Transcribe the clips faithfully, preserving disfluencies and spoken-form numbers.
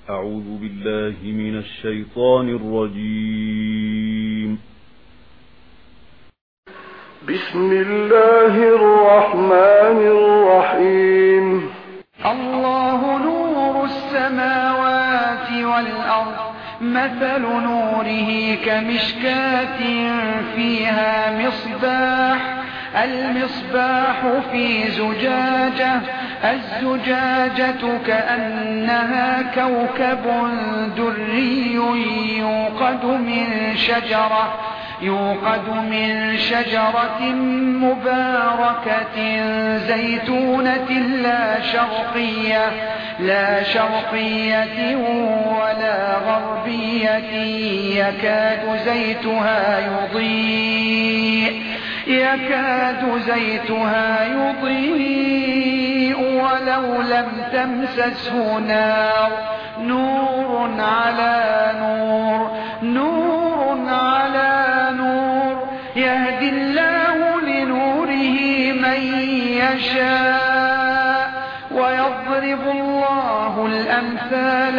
أعوذ بالله من الشيطان الرجيم. بسم الله الرحمن الرحيم. الله نور السماوات والأرض، مثل نوره كمشكاة فيها مصباح، المصباح في زجاجة، الزجاجة كأنها كوكب دري يوقد من شجرة يوقد من شجرة مباركة زيتونة لا شرقية لا شرقية ولا غربية يكاد زيتها يضيء يكاد زيتها يضيء ولو لم تمسسه نار، نور على نور نور على نور، يهدي الله لنوره من يشاء ويضرب الله الأمثال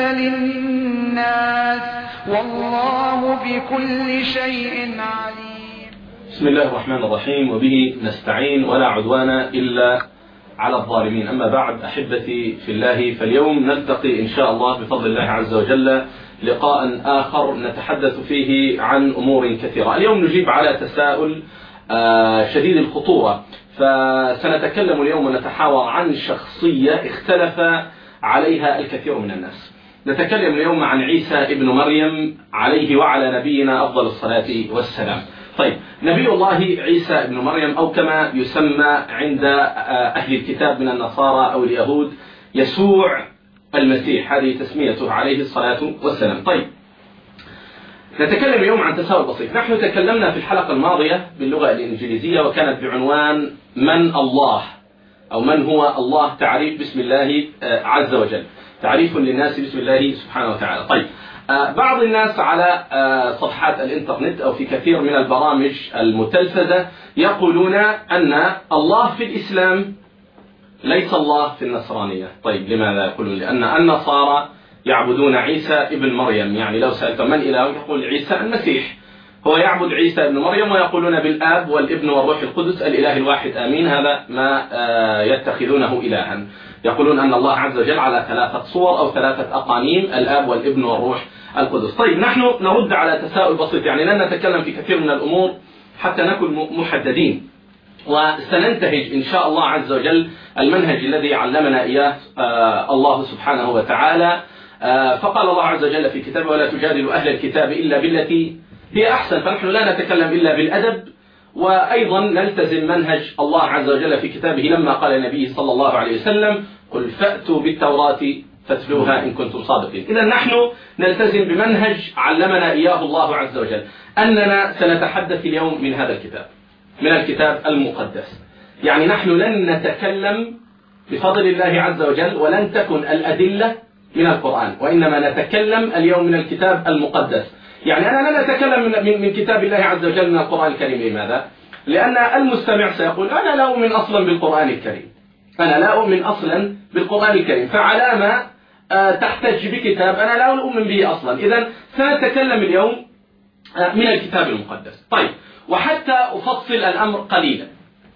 للناس والله بكل شيء عليم. بسم الله الرحمن الرحيم، وبه نستعين ولا عدوان إلا على الظالمين. أما بعد، أحبتي في الله، فاليوم نلتقي إن شاء الله بفضل الله عز وجل لقاء آخر نتحدث فيه عن أمور كثيرة. اليوم نجيب على تساؤل شديد الخطورة، فسنتكلم اليوم ونتحاور عن شخصية اختلف عليها الكثير من الناس. نتكلم اليوم عن عيسى ابن مريم عليه وعلى نبينا أفضل الصلاة والسلام. طيب، نبي الله عيسى ابن مريم، أو كما يسمى عند أهل الكتاب من النصارى أو اليهود يسوع المسيح، هذه تسميته عليه الصلاة والسلام. طيب، نتكلم اليوم عن تساؤل بسيط. نحن تكلمنا في الحلقة الماضية باللغة الإنجليزية وكانت بعنوان من الله، أو من هو الله، تعريف باسم الله عز وجل، تعريف للناس باسم الله سبحانه وتعالى. طيب، بعض الناس على صفحات الإنترنت أو في كثير من البرامج المتلفزة يقولون أن الله في الإسلام ليس الله في النصرانية. طيب، لماذا يقولون؟ لأن النصارى يعبدون عيسى ابن مريم، يعني لو سألت من إله يقول عيسى المسيح، هو يعبد عيسى ابن مريم ويقولون بالآب والابن والروح القدس الإله الواحد آمين، هذا ما يتخذونه إلها. يقولون أن الله عز وجل على ثلاثة صور أو ثلاثة أقانيم، الآب والابن والروح القدس. طيب، نحن نرد على تساؤل بسيط، يعني لن نتكلم في كثير من الأمور حتى نكون محددين، وسننتهج إن شاء الله عز وجل المنهج الذي علمنا إياه الله سبحانه وتعالى. فقال الله عز وجل في كتابه: ولا تجادلوا أهل الكتاب إلا بالتي هي أحسن. فنحن لا نتكلم إلا بالأدب، وأيضا نلتزم منهج الله عز وجل في كتابه لما قال النبي صلى الله عليه وسلم: قل فأتوا بالتوراة فاتلوها إن كنتم صادقين. إذا نحن نلتزم بمنهج علمنا إياه الله عز وجل، أننا سنتحدث اليوم من هذا الكتاب، من الكتاب المقدس. يعني نحن لن نتكلم بفضل الله عز وجل ولن تكن الأدلة من القرآن، وإنما نتكلم اليوم من الكتاب المقدس. يعني أنا لا أتكلم من, من كتاب الله عز وجل من القرآن الكريم. لماذا؟ لأن المستمع سيقول: أنا لا أؤمن أصلا بالقرآن الكريم، أنا لا أؤمن أصلا بالقرآن الكريم، فعلى ما تحتج بكتاب أنا لا أؤمن به أصلا. إذن سنتكلم اليوم من الكتاب المقدس. طيب، وحتى أفصل الأمر قليلا،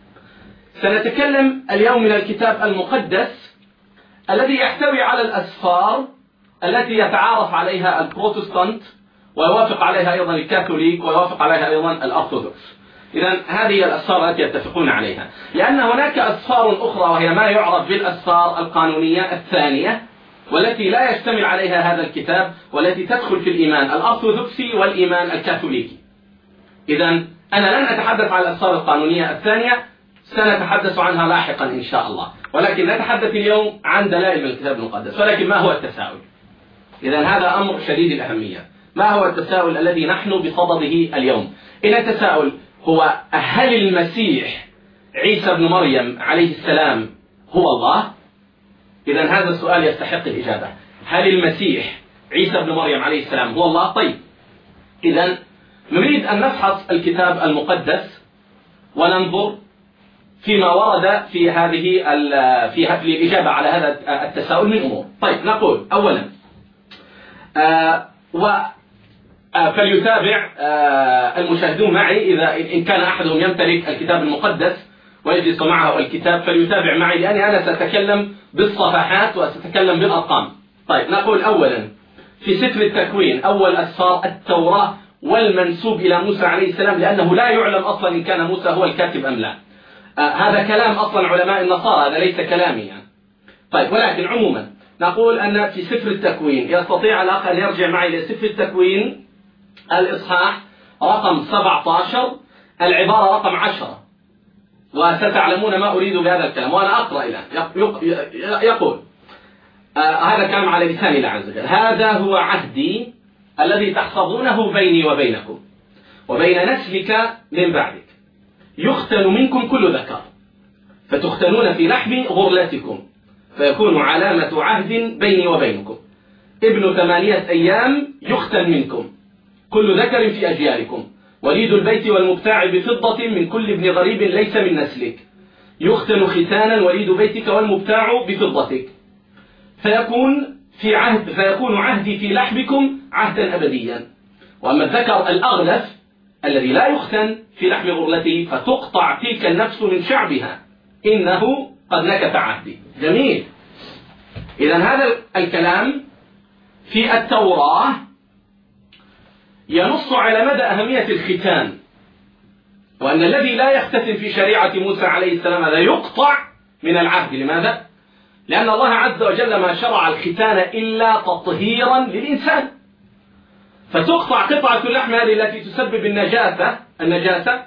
سنتكلم اليوم من الكتاب المقدس الذي يحتوي على الأسفار التي يتعارف عليها البروتستانت ويوافق عليها أيضا الكاثوليك ويوافق عليها أيضا الأرثوذكس. إذن هذه الأسفار التي يتفقون عليها، لأن هناك أسفار أخرى وهي ما يعرف بالأسفار القانونية الثانية، والتي لا يشتمل عليها هذا الكتاب، والتي تدخل في الإيمان الأرثوذكسي والإيمان الكاثوليكي. إذن أنا لن أتحدث عن الأسفار القانونية الثانية، سنتحدث عنها لاحقا إن شاء الله، ولكن نتحدث اليوم عن دلائل من الكتاب المقدس. ولكن ما هو التساؤل؟ إذن هذا أمر شديد الأهمية. ما هو التساؤل الذي نحن بصدده اليوم؟ إن التساؤل هو: هل المسيح عيسى بن مريم عليه السلام هو الله؟ إذن هذا السؤال يستحق الإجابة. هل المسيح عيسى بن مريم عليه السلام هو الله؟ طيب، إذن نريد أن نفحص الكتاب المقدس وننظر فيما ورد في هذه في الإجابة على هذا التساؤل من أمور. طيب، نقول أولا: آه و فليتابع آه المشاهدون معي، إذا إن كان أحدهم يمتلك الكتاب المقدس ويجلس معه الكتاب فليتابع معي، لأني أنا سأتكلم بالصفحات وسأتكلم بالأرقام. طيب، نقول أولا في سفر التكوين أول أسفار التوراة والمنسوب إلى موسى عليه السلام، لأنه لا يعلم أصلا إن كان موسى هو الكاتب أم لا. آه هذا كلام أصلا علماء النصارى، هذا ليس كلامي يعني. طيب، ولكن عموما نقول أن في سفر التكوين، يستطيع الأخ أن يرجع معي لسفر التكوين الإصحاح رقم سبعة عشر العبارة رقم عشرة، وستعلمون ما أريد بهذا الكلام وأنا أقرأ الآن. يقول آه هذا كلام على لسان الله عز وجل: هذا هو عهدي الذي تحفظونه بيني وبينكم وبين نسلك من بعدك، يختن منكم كل ذكر، فتختنون في لحم غرلتكم، فيكون علامة عهد بيني وبينكم. ابن ثمانية أيام يختن منكم كل ذكر في أجيالكم، وليد البيت والمبتاع بفضة من كل ابن غريب ليس من نسلك، يختن ختانا وليد بيتك والمبتاع بفضتك، فيكون في عهد فيكون عهدي في لحمكم عهدا أبديا. وأما الذكر الأغلف الذي لا يختن في لحم غرلته فتقطع تلك النفس من شعبها، إنه قد نكث عهدي. جميل. إذن هذا الكلام في التوراة ينص على مدى أهمية الختان، وأن الذي لا يختتن في شريعة موسى عليه السلام هذا يقطع من العهد. لماذا؟ لأن الله عز وجل ما شرع الختان إلا تطهيرا للإنسان، فتقطع قطعة اللحم هذه التي تسبب النجاسة النجاسة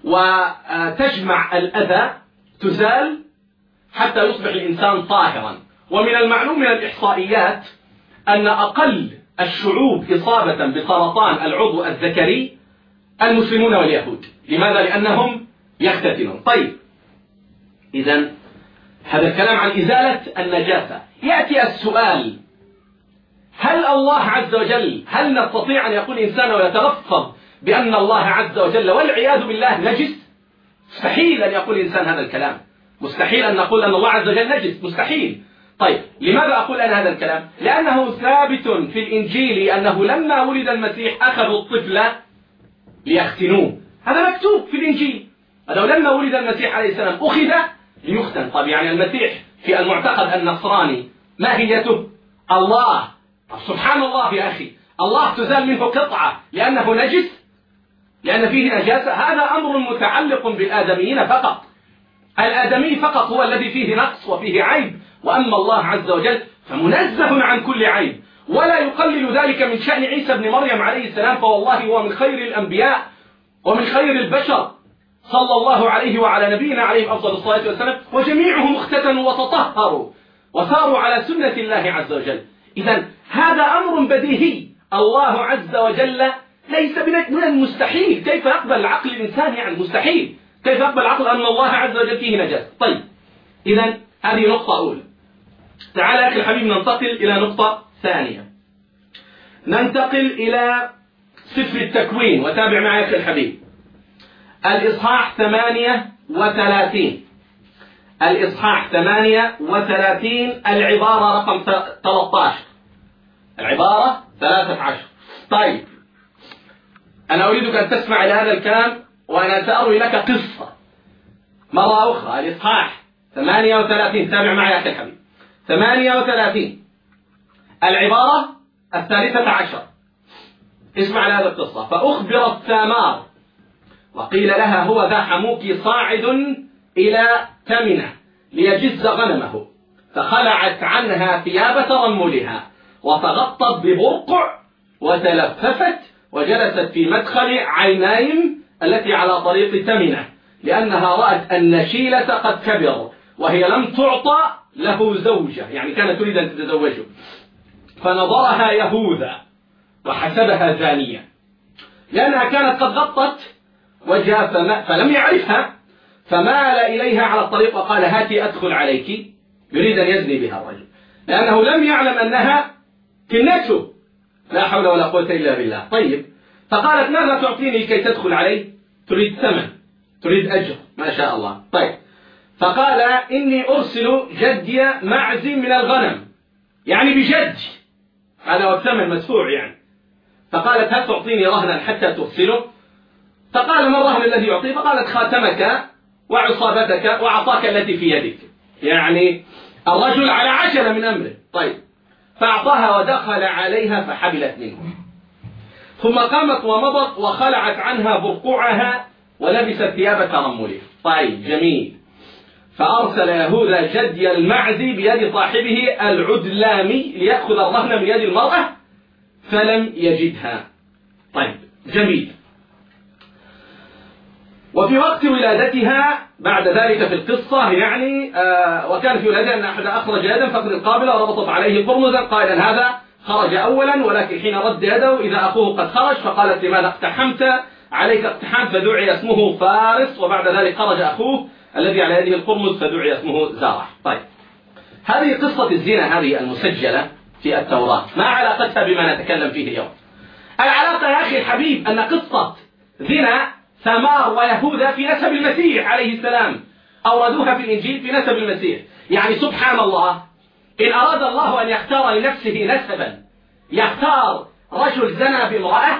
وتجمع الأذى، تزال حتى يصبح الإنسان طاهرا. ومن المعلوم من الإحصائيات أن أقل الشعوب إصابة بسرطان العضو الذكري المسلمون واليهود. لماذا؟ لأنهم يختتنون. طيب، إذن هذا الكلام عن إزالة النجاسة. يأتي السؤال: هل الله عز وجل هل نستطيع أن يقول إنسان ويتلفظ بأن الله عز وجل والعياذ بالله نجس؟ مستحيل أن يقول إنسان هذا الكلام، مستحيل أن نقول أن الله عز وجل نجس، مستحيل. طيب، لماذا أقول أنا هذا الكلام؟ لأنه ثابت في الإنجيل أنه لما ولد المسيح أخذوا الطفل ليختنوه، هذا مكتوب في الإنجيل أنه لما ولد المسيح عليه السلام أخذ ليختن. طيب، يعني المسيح في المعتقد النصراني ماهيته الله. سبحان الله يا أخي، الله تزال منه قطعة لأنه نجس، لأن فيه نجاسة؟ هذا أمر متعلق بالآدميين فقط. الآدمي فقط هو الذي فيه نقص وفيه عيب، وأما الله عز وجل فمنزه عن كل عيب. ولا يقلل ذلك من شأن عيسى بن مريم عليه السلام، فوالله هو من خير الأنبياء ومن خير البشر صلى الله عليه وعلى نبينا عليه أفضل الصلاة والسلام، وجميعهم اختتنوا وتطهروا وساروا على سنة الله عز وجل. إذن هذا أمر بديهي، الله عز وجل ليس من المستحيل. كيف يقبل العقل الإنسان؟ يعني مستحيل. كيف يقبل العقل أن الله عز وجل فيه نجاسة؟ طيب، إذن هذه نقطة أولى. تعال يا أخي الحبيب ننتقل إلى نقطة ثانية، ننتقل إلى سفر التكوين، وتابع معي يا أخي الحبيب. الإصحاح ثمانية وثلاثين الإصحاح ثمانية وثلاثين العبارة رقم ثلاثة عشر العبارة ثلاثة عشر. طيب، أنا أريدك أن تسمع إلى هذا الكلام، وأنا سأروي لك قصة مرة أخرى. الإصحاح ثمانية وثلاثين، تابع معي يا أخي الحبيب. ثمانية وثلاثين العبارة الثالثة عشر. اسمع لهذا القصة. فأخبرت ثامار وقيل لها: هو ذا حموك صاعد إلى تمنة ليجز غنمه، فخلعت عنها ثياب ترملها وتغطت ببرقع وتلففت وجلست في مدخل عينايم التي على طريق تمنة، لأنها رأت النشيلة قد كبر وهي لم تعطى له زوجة، يعني كانت تريد أن تتزوجه. فنظرها يهوذا وحسبها زانية، لأنها كانت قد غطت وجهها فلم يعرفها، فمال إليها على الطريق وقال: هاتي أدخل عليك. يريد أن يزني بها الرجل، لأنه لم يعلم أنها كنته. لا حول ولا قوة إلا بالله. طيب، فقالت: ماذا تعطيني كي تدخل علي؟ تريد ثمن، تريد أجر، ما شاء الله. طيب، فقال: إني أرسل جدي معز من الغنم، يعني بجدي. هذا هو الثمن مدفوع يعني. فقالت هل تعطيني رهنا حتى تغسله؟ فقال ما الرهن الذي يعطيه؟ فقالت خاتمك وعصابتك وعصاك التي في يدك. يعني الرجل على عجلة من أمره. طيب فأعطاها ودخل عليها فحبلت منه، ثم قامت ومضت وخلعت عنها برقوعها ولبست ثياب ترمله. طيب جميل. فأرسل يهوذا جدي المعزي بيد صاحبه العدلامي ليأخذ الرهن من يد المرأة فلم يجدها. طيب جميل. وفي وقت ولادتها بعد ذلك في القصة يعني آه وكان في ولادها أن أحد أخرج يدا فقد القابلة وربطت عليه قرمزا قائلا هذا خرج أولا، ولكن حين رد يده إذا أخوه قد خرج فقالت لماذا اقتحمت؟ عليك اقتحام، فدعي اسمه فارس، وبعد ذلك خرج أخوه الذي على يده القرمز فدعي اسمه زارح. طيب هذه قصة الزنا هذه المسجلة في التوراة، ما علاقتها بما نتكلم فيه اليوم؟ العلاقة يا أخي الحبيب أن قصة زنا ثمار ويهوذا في نسب المسيح عليه السلام، أوردوها في الإنجيل في نسب المسيح. يعني سبحان الله، إن أراد الله أن يختار لنفسه نسبا يختار رجل زنى بامرأة،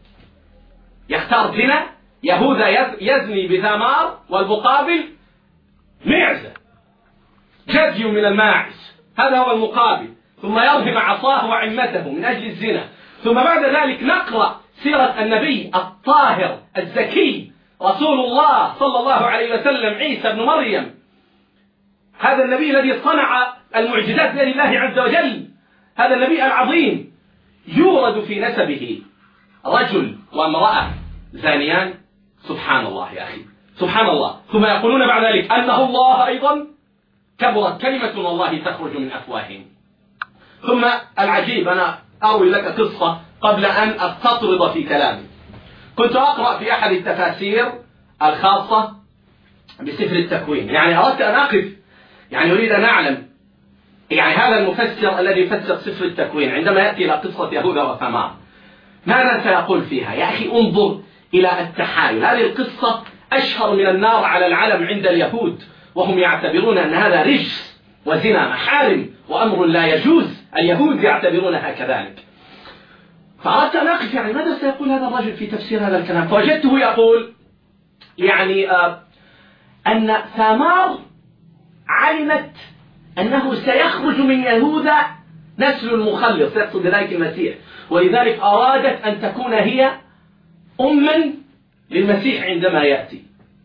يختار زنا. يهوذا يزني بثمار والمقابل معزة جدي من الماعز، هذا هو المقابل، ثم يرهم عصاه وعمته من أجل الزنا. ثم بعد ذلك نقرأ سيرة النبي الطاهر الزكي رسول الله صلى الله عليه وسلم عيسى بن مريم، هذا النبي الذي صنع المعجزات لله عز وجل، هذا النبي العظيم يورد في نسبه رجل وامرأة زانيان. سبحان الله يا أخي سبحان الله. ثم يقولون بعد ذلك أنه الله أيضا، كبرت كلمة والله تخرج من أفواههم. ثم العجيب، أنا أروي لك قصة قبل أن أستطرد في كلامي. كنت أقرأ في أحد التفاسير الخاصة بسفر التكوين، يعني أردت أن أقف، يعني أريد أن أعلم يعني هذا المفسر الذي يفسر سفر التكوين عندما يأتي إلى قصة يهوذا وثمار ماذا سيقول فيها؟ يا أخي انظر إلى التحايل. هذه القصة أشهر من النار على العلم عند اليهود، وهم يعتبرون أن هذا رجس وزنا محارم وأمر لا يجوز، اليهود يعتبرونها كذلك. فأردت أن أقف يعني ماذا سيقول هذا الرجل في تفسير هذا الكلام؟ فوجدته يقول يعني آه أن ثمار علمت أنه سيخرج من يهوذا نسل المخلص، يقصد بذلك المسيح، ولذلك أرادت أن تكون هي أما للمسيح عندما يأتي.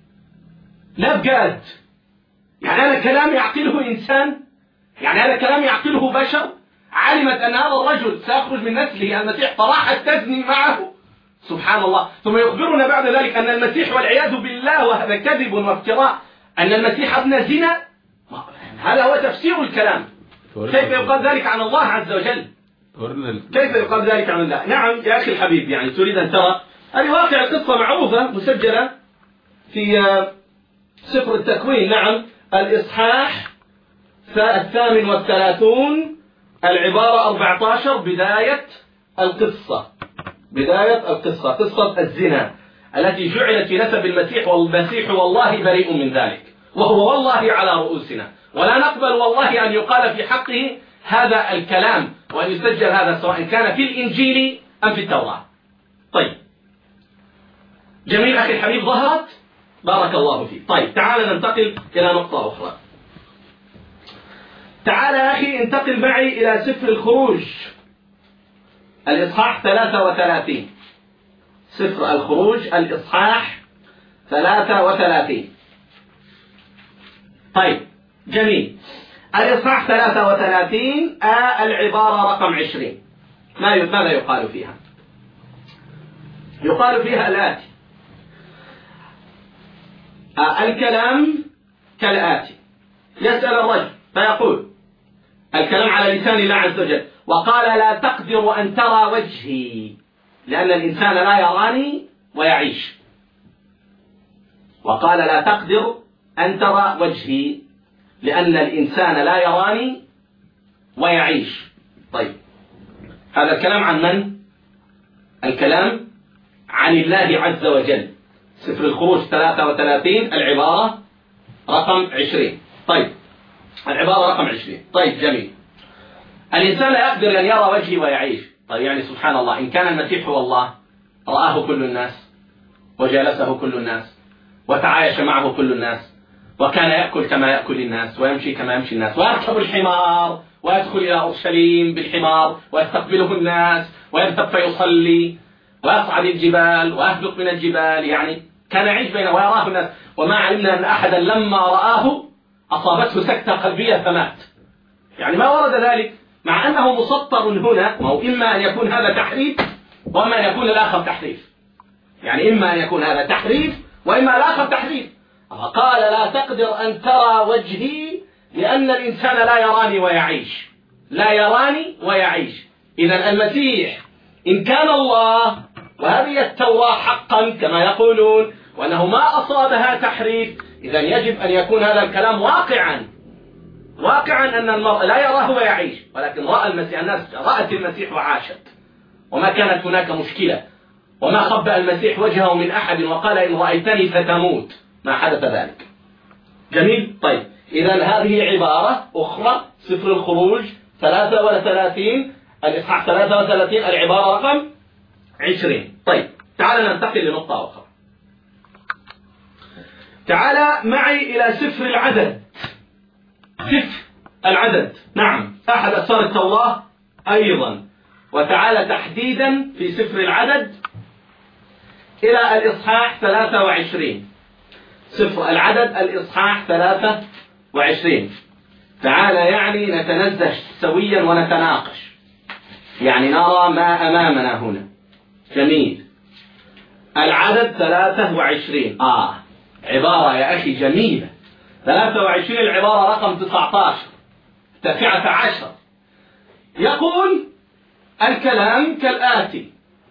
لا بجد، يعني هذا كلام يعقله إنسان؟ يعني هذا كلام يعقله بشر؟ علمت أن هذا الرجل سيخرج من نسله المسيح فراحت تزني معه. سبحان الله. ثم يخبرنا بعد ذلك أن المسيح والعياذ بالله، وهذا كذب وافتراء، أن المسيح ابن زنا. هذا هو تفسير الكلام. كيف يقال ذلك عن الله عز وجل؟ كيف يقال ذلك عن الله؟ نعم يا أخي الحبيب، يعني تريد أن ترى هذه واقع القصة معروفة مسجلة في سفر التكوين. نعم الإصحاح الثامن والثلاثون العبارة أربعة عشر بداية القصة، بداية القصة قصة الزنا التي جعلت في نسب المسيح، والمسيح والله بريء من ذلك، وهو والله على رؤوسنا، ولا نقبل والله أن يقال في حقه هذا الكلام وأن يسجل هذا سواء كان في الإنجيل أم في التوراة. طيب جميل أخي الحبيب، ظهرت بارك الله فيك. طيب تعال ننتقل إلى نقطة أخرى. تعال يا أخي انتقل معي إلى سفر الخروج الإصحاح ثلاثة وثلاثين. سفر الخروج الإصحاح ثلاثة وثلاثين. طيب جميل. الإصحاح ثلاثة وثلاثين آه العبارة رقم عشرين، ماذا يقال فيها؟ يقال فيها الآتي: آه الكلام كالآتي. يسأل الرجل فيقول، الكلام على لسان الله عز وجل، وقال لا تقدر أن ترى وجهي لأن الإنسان لا يراني ويعيش. وقال لا تقدر أن ترى وجهي لأن الإنسان لا يراني ويعيش. طيب هذا الكلام عن من؟ الكلام عن الله عز وجل. سفر الخروج ثلاثة وثلاثين العبارة رقم عشرين. طيب العبارة رقم عشرين. طيب جميل. الإنسان لا يقدر أن يرى وجهي ويعيش. طيب يعني سبحان الله، إن كان المسيح هو الله رآه كل الناس وجالسه كل الناس وتعايش معه كل الناس وكان يأكل كما يأكل الناس ويمشي كما يمشي الناس ويركب الحمار ويدخل إلى أورشليم بالحمار ويستقبله الناس ويذهب فيصلي ويصعد الجبال ويهبط من الجبال، يعني كان يعيش بينه ويراه الناس، وما علمنا أن أحدا لما رآه أصابته سكتة قلبية فمات. يعني ما ورد ذلك، مع أنه مسطر هنا، وهو إما أن يكون هذا تحريف وإما أن يكون الآخر تحريف. يعني إما أن يكون هذا تحريف وإما الآخر تحريف. قال لا تقدر أن ترى وجهي لأن الإنسان لا يراني ويعيش، لا يراني ويعيش. إذا المسيح إن كان الله وهذه التوراة حقا كما يقولون وأنه ما أصابها تحريف، إذا يجب أن يكون هذا الكلام واقعا واقعا أن المرء لا يراه ويعيش، ولكن رأى المسيح، الناس رأت المسيح وعاشت وما كانت هناك مشكلة، وما خبأ المسيح وجهه من أحد وقال إن رأيتني فتموت، ما حدث ذلك. جميل. طيب إذا هذه عبارة أخرى، سفر الخروج ثلاثة وثلاثين الإصحاح ثلاثة وثلاثين العبارة رقم عشرين. طيب تعال ننتقل لنقطة أخرى. تعال معي إلى سفر العدد. سفر العدد، نعم، أحد أسفار التوراة أيضا. وتعال تحديدا في سفر العدد إلى الإصحاح ثلاثة وعشرين. سفر العدد الإصحاح ثلاثة وعشرين. تعال يعني نتنزه سويا ونتناقش، يعني نرى ما أمامنا هنا. جميل. العدد ثلاثة وعشرين. آه عبارة يا أخي جميلة. ثلاثة وعشرين العبارة رقم تسعة عشر تسعة عشر. يقول الكلام كالآتي: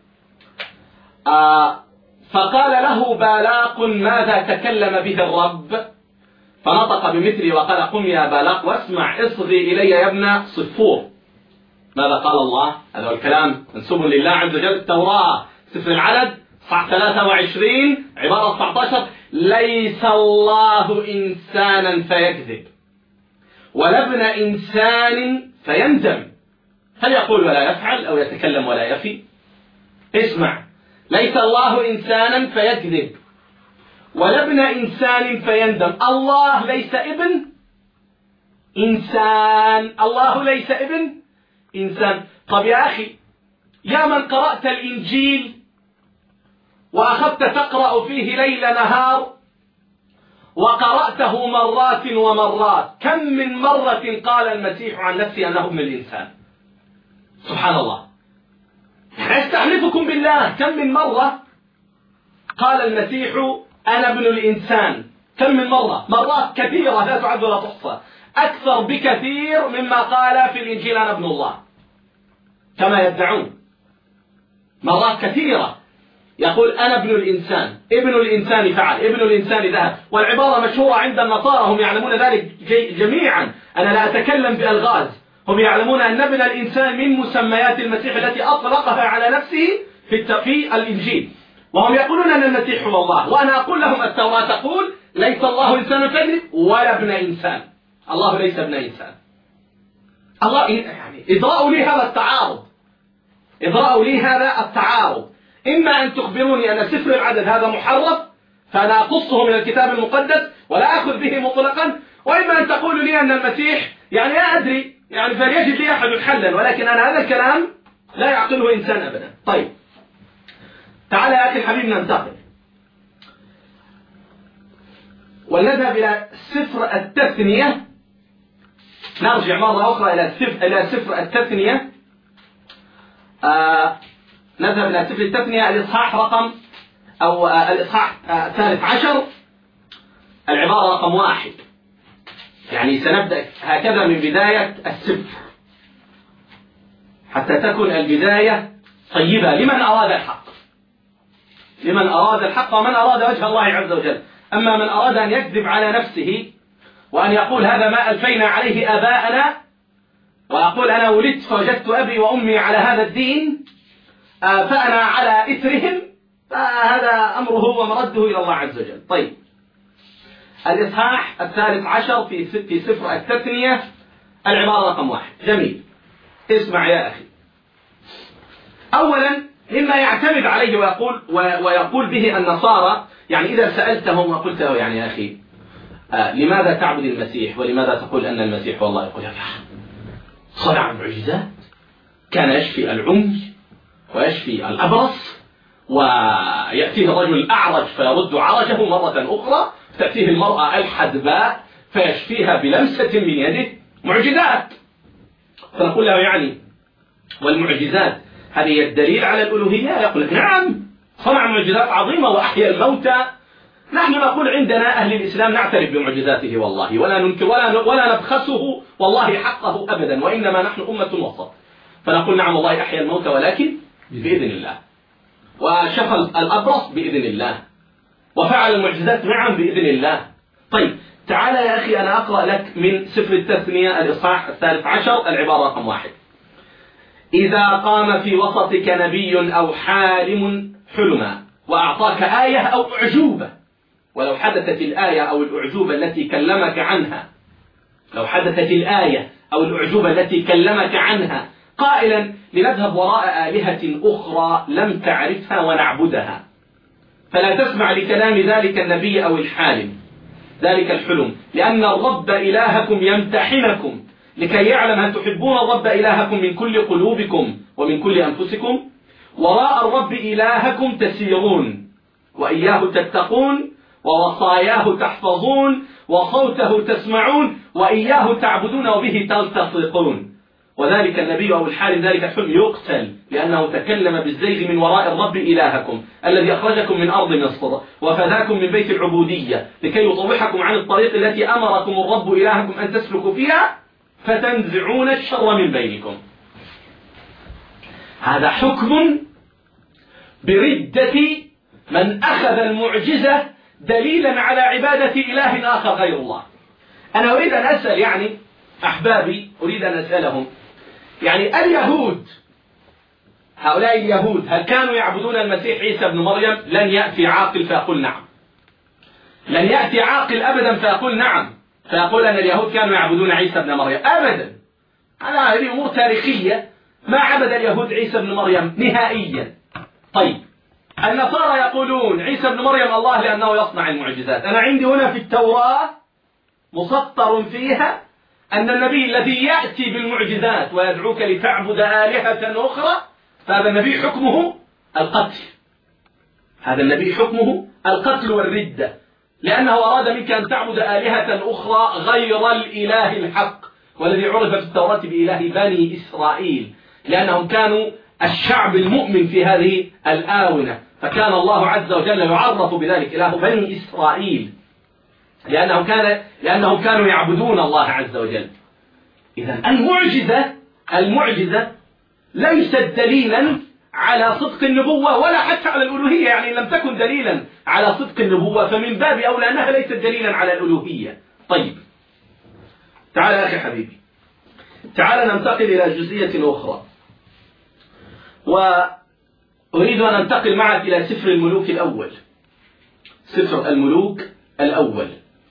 آه فقال له بالاق ماذا تكلم به الرب؟ فنطق بمثله وقال قم يا بالاق واسمع، اصغي إلي يا ابن صفور. ماذا قال الله؟ هذا الكلام منسوب لله عز وجل. التوراة سفر العدد صح ثلاثة وعشرين عبارة تسعة عشر: ليس الله إنسانا فيكذب ولا ابن إنسان فيندم، هل يقول ولا يفعل أو يتكلم ولا يفي؟ اسمع، ليس الله إنسانا فيكذب ولا ابن إنسان فيندم. الله ليس ابن إنسان، الله ليس ابن إنسان. طب يا أخي، يا من قرأت الإنجيل وأخذت تقرأ فيه ليل نهار وقرأته مرات ومرات، كم من مرة قال المسيح عن نفسه أنه ابن الإنسان؟ سبحان الله، أستحلفكم بالله كم من مرة قال المسيح أنا ابن الإنسان؟ كم من مرة؟ مرات كثيرة لا تعد ولا تحصى، أكثر بكثير مما قال في الإنجيل أنا ابن الله كما يدعون. مرات كثيرة يقول أنا ابن الإنسان، ابن الإنسان فعل، ابن الإنسان ذهب. والعبارة مشهورة عند النصارى، هم يعلمون ذلك جميعا، أنا لا أتكلم بألغاز، هم يعلمون أن ابن الإنسان من مسميات المسيح التي أطلقها على نفسه في في الإنجيل، وهم يقولون أن المسيح هو الله. وأنا أقول لهم التوراة تقول ليس الله إنسان فيكذب ولا ابن إنسان، الله ليس ابن إنسان. الله يعني إدراءوا لي هذا التعارض، إدراءوا لي هذا التعارض. إما أن تخبروني أن سفر العدد هذا محرف فأنا أقصه من الكتاب المقدس ولا أخذ به مطلقا، وإما أن تقولوا لي أن المسيح يعني لا أدري، يعني فليجد لي أحد حلا، ولكن أنا هذا الكلام لا يعقله إنسان أبدا. طيب تعال يا أخي الحبيب ننتقل ونذهب إلى سفر التثنية. نرجع مرة أخرى إلى سفر, إلى سفر التثنية. آه نذهب إلى سفر التثنية الإصحاح رقم أو آه الإصحاح الثالث آه عشر العبارة رقم واحد. يعني سنبدأ هكذا من بداية السفر حتى تكون البداية طيبة لمن أراد الحق، لمن أراد الحق ومن أراد وجه الله عز وجل. أما من أراد أن يكذب على نفسه وأن يقول هذا ما ألفينا عليه آباءنا، وأقول أنا ولدت فوجدت أبي وأمي على هذا الدين فأنا على إثرهم، فهذا أمره ومرده إلى الله عز وجل. طيب الإصحاح الثالث عشر في في سفر التثنية العبارة رقم واحد. جميل. اسمع يا أخي، أولا مما يعتمد عليه ويقول, ويقول به النصارى، يعني إذا سألتهم وقلت له يعني يا أخي آه لماذا تعبد المسيح ولماذا تقول أن المسيح والله، يقول لك صنع المعجزات، كان يشفي العمي ويشفي الأبرص، ويأتيه الرجل الأعرج فيرد عرجه مرة أخرى، تأتيه المرأة الحدباء فيشفيها بلمسة من يده. معجزات. فنقول له يعني والمعجزات هذه الدليل على الألوهية؟ يقول لك نعم، صنع معجزات عظيمة وأحيا الموتى. نحن نقول عندنا أهل الإسلام نعترف بمعجزاته والله، ولا ننكر ولا ولا نبخسه والله حقه أبدا، وإنما نحن أمة وسط، فنقول نعم والله أحيا الموتى ولكن بإذن الله، وشفى الأبرص بإذن الله، وفعل المعجزات نعم بإذن الله. طيب تعال يا أخي أنا أقرأ لك من سفر التثنية الإصحاح الثالث عشر العبارة رقم واحد: إذا قام في وسطك نبي أو حالم حلما وأعطاك آية أو أعجوبة، ولو حدثت الآية أو الأعجوبة التي كلمك عنها لو حدثت الآية أو الأعجوبة التي كلمك عنها قائلا لنذهب وراء آلهة أخرى لم تعرفها ونعبدها، فلا تسمع لكلام ذلك النبي أو الحالم ذلك الحلم، لأن الرب إلهكم يمتحنكم لكي يعلم هل تحبون الرب إلهكم من كل قلوبكم ومن كل أنفسكم، وراء الرب إلهكم تسيرون وإياه تتقون ووصاياه تحفظون وصوته تسمعون وإياه تعبدون وبه تلتصقون. وذلك النبي أو الحالم ذلك الحلم يقتل لأنه تكلم بالزيغ من وراء الرب إلهكم الذي أخرجكم من أرض مصر وفداكم من بيت العبودية لكي يطوحكم عن الطريق التي أمركم الرب إلهكم أن تسلكوا فيها فتنزعون الشر من بينكم. هذا حكم بردة من أخذ المعجزة دليلا على عبادة إله آخر غير الله. أنا أريد أن أسأل يعني أحبابي أريد أن أسألهم يعني اليهود، هؤلاء اليهود هل كانوا يعبدون المسيح عيسى بن مريم؟ لن يأتي عاقل فيقول نعم، لن يأتي عاقل أبدا فيقول نعم، فيقول أن اليهود كانوا يعبدون عيسى بن مريم أبدا. هذه أمور تاريخية، ما عبد اليهود عيسى بن مريم نهائيا. طيب النصارى يقولون عيسى بن مريم الله لأنه يصنع المعجزات. أنا عندي هنا في التوراة مسطر فيها أن النبي الذي يأتي بالمعجزات ويدعوك لتعبد آلهة أخرى فهذا النبي حكمه القتل، هذا النبي حكمه القتل والردة، لأنه أراد منك أن تعبد آلهة أخرى غير الإله الحق والذي عرف في التوراة بإله بني إسرائيل، لأنهم كانوا الشعب المؤمن في هذه الآونة، فكان الله عز وجل يعرف بذلك إله بني إسرائيل لأنهم كان لأنهم كانوا يعبدون الله عز وجل. إذا المعجزة المعجزة ليست دليلا على صدق النبوة ولا حتى على الألوهية، يعني لم تكن دليلا على صدق النبوة فمن باب أولى أنها ليست دليلا على الألوهية. طيب تعال يا أخي حبيبي، تعال ننتقل إلى جزئية أخرى، وأريد أن أنتقل معك إلى سفر الملوك الأول. سفر الملوك الأول،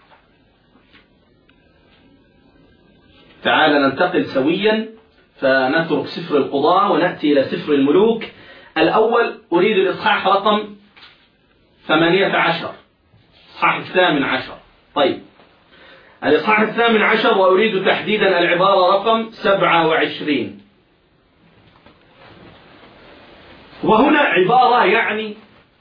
تعال ننتقل سويا فنترك سفر القضاء ونأتي إلى سفر الملوك الأول. أريد الإصحاح رقم ثمانية عشر، الإصحاح الثامن عشر. طيب الإصحاح الثامن عشر، وأريد تحديدا العبارة رقم سبعة وعشرين. وهنا عبارة يعني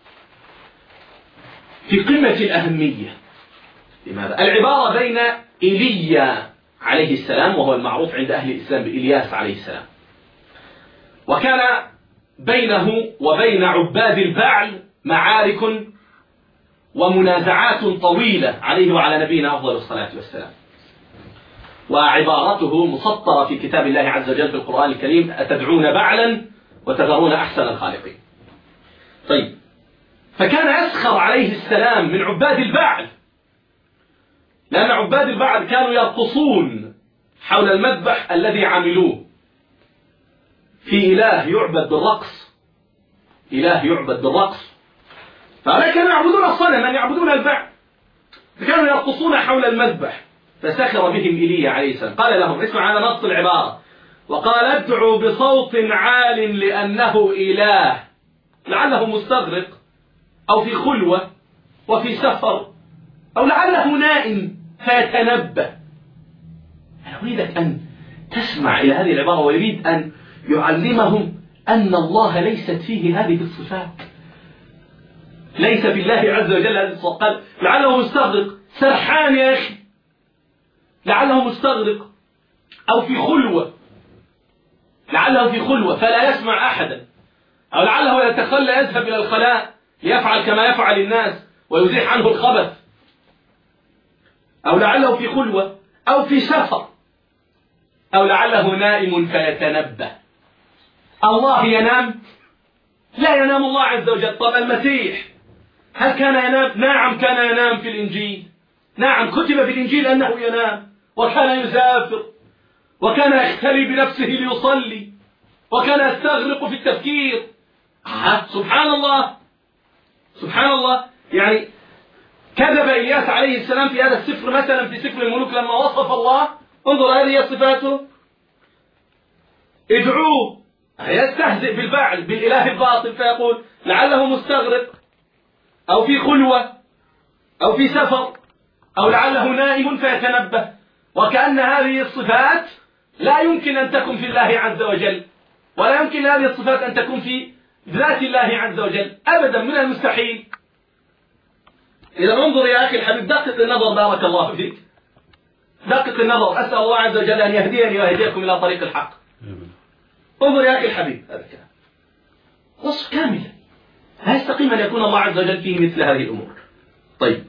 في قمة الأهمية. لماذا؟ العبارة بين إيليا عليه السلام وهو المعروف عند أهل الإسلام بإلياس عليه السلام، وكان بينه وبين عباد البعل معارك ومنازعات طويلة عليه وعلى نبينا أفضل الصلاة والسلام، وعبارته مسطرة في كتاب الله عز وجل في القرآن الكريم: أتدعون بعلا وتذرون أحسن الخالقين. طيب فكان يسخر عليه السلام من عباد البعل، لأن عباد البعل كانوا يرقصون حول المذبح الذي عملوه. في إله يعبد بالرقص، إله يعبد بالرقص، فهؤلاء كانوا يعبدون الصنم، من يعبدون البعل، فكانوا يرقصون حول المذبح. فسخر بهم إيليا عليه السلام، قال لهم، اسمع على نص العبارة: وقال ادعوا بصوت عال لأنه إله، لعله مستغرق أو في خلوة وفي سفر أو لعله نائم فيتنبه. أنا أريدك أن تسمع إلى هذه العبارة، ويريد أن يعلمهم أن الله ليست فيه هذه الصفات، ليس بالله عز وجل هذه الصفات. قال لعله مستغرق، سرحان يا أخي، لعله مستغرق أو في خلوة، لعله في خلوة فلا يسمع أحدا، أو لعله يتخلى يذهب إلى الخلاء ليفعل كما يفعل الناس ويزيح عنه الخبث، أو لعله في خلوة أو في سفر، أو لعله نائم فيتنبه. الله ينام؟ لا ينام الله عز وجل. طب المسيح هل كان ينام؟ نعم كان ينام في الإنجيل، نعم كتب في الإنجيل أنه ينام، وكان يسافر، وكان يختلي بنفسه ليصلي، وكان يستغرق في التفكير. آه سبحان الله سبحان الله. يعني كذب إلياس عليه السلام في هذا السفر، مثلا في سفر الملوك لما وصف الله، انظر هذه صفاته: ادعوه، يستهزئ بالبعل بالإله الباطل، فيقول لعله مستغرق أو في خلوة أو في سفر أو لعله نائم فيتنبه. وكأن هذه الصفات لا يمكن أن تكون في الله عز وجل، ولا يمكن هذه الصفات أن تكون في ذات الله عز وجل أبدا، من المستحيل. إذا انظر يا أخي الحبيب، دقق النظر بارك الله فيك، دقق النظر. أسأل الله عز وجل أن يهديني ويهديكم إلى طريق الحق. انظر يا أخي الحبيب، هذا الكلام وصف كامل، لا يستقيم أن يكون الله عز وجل فيه مثل هذه الأمور. طيب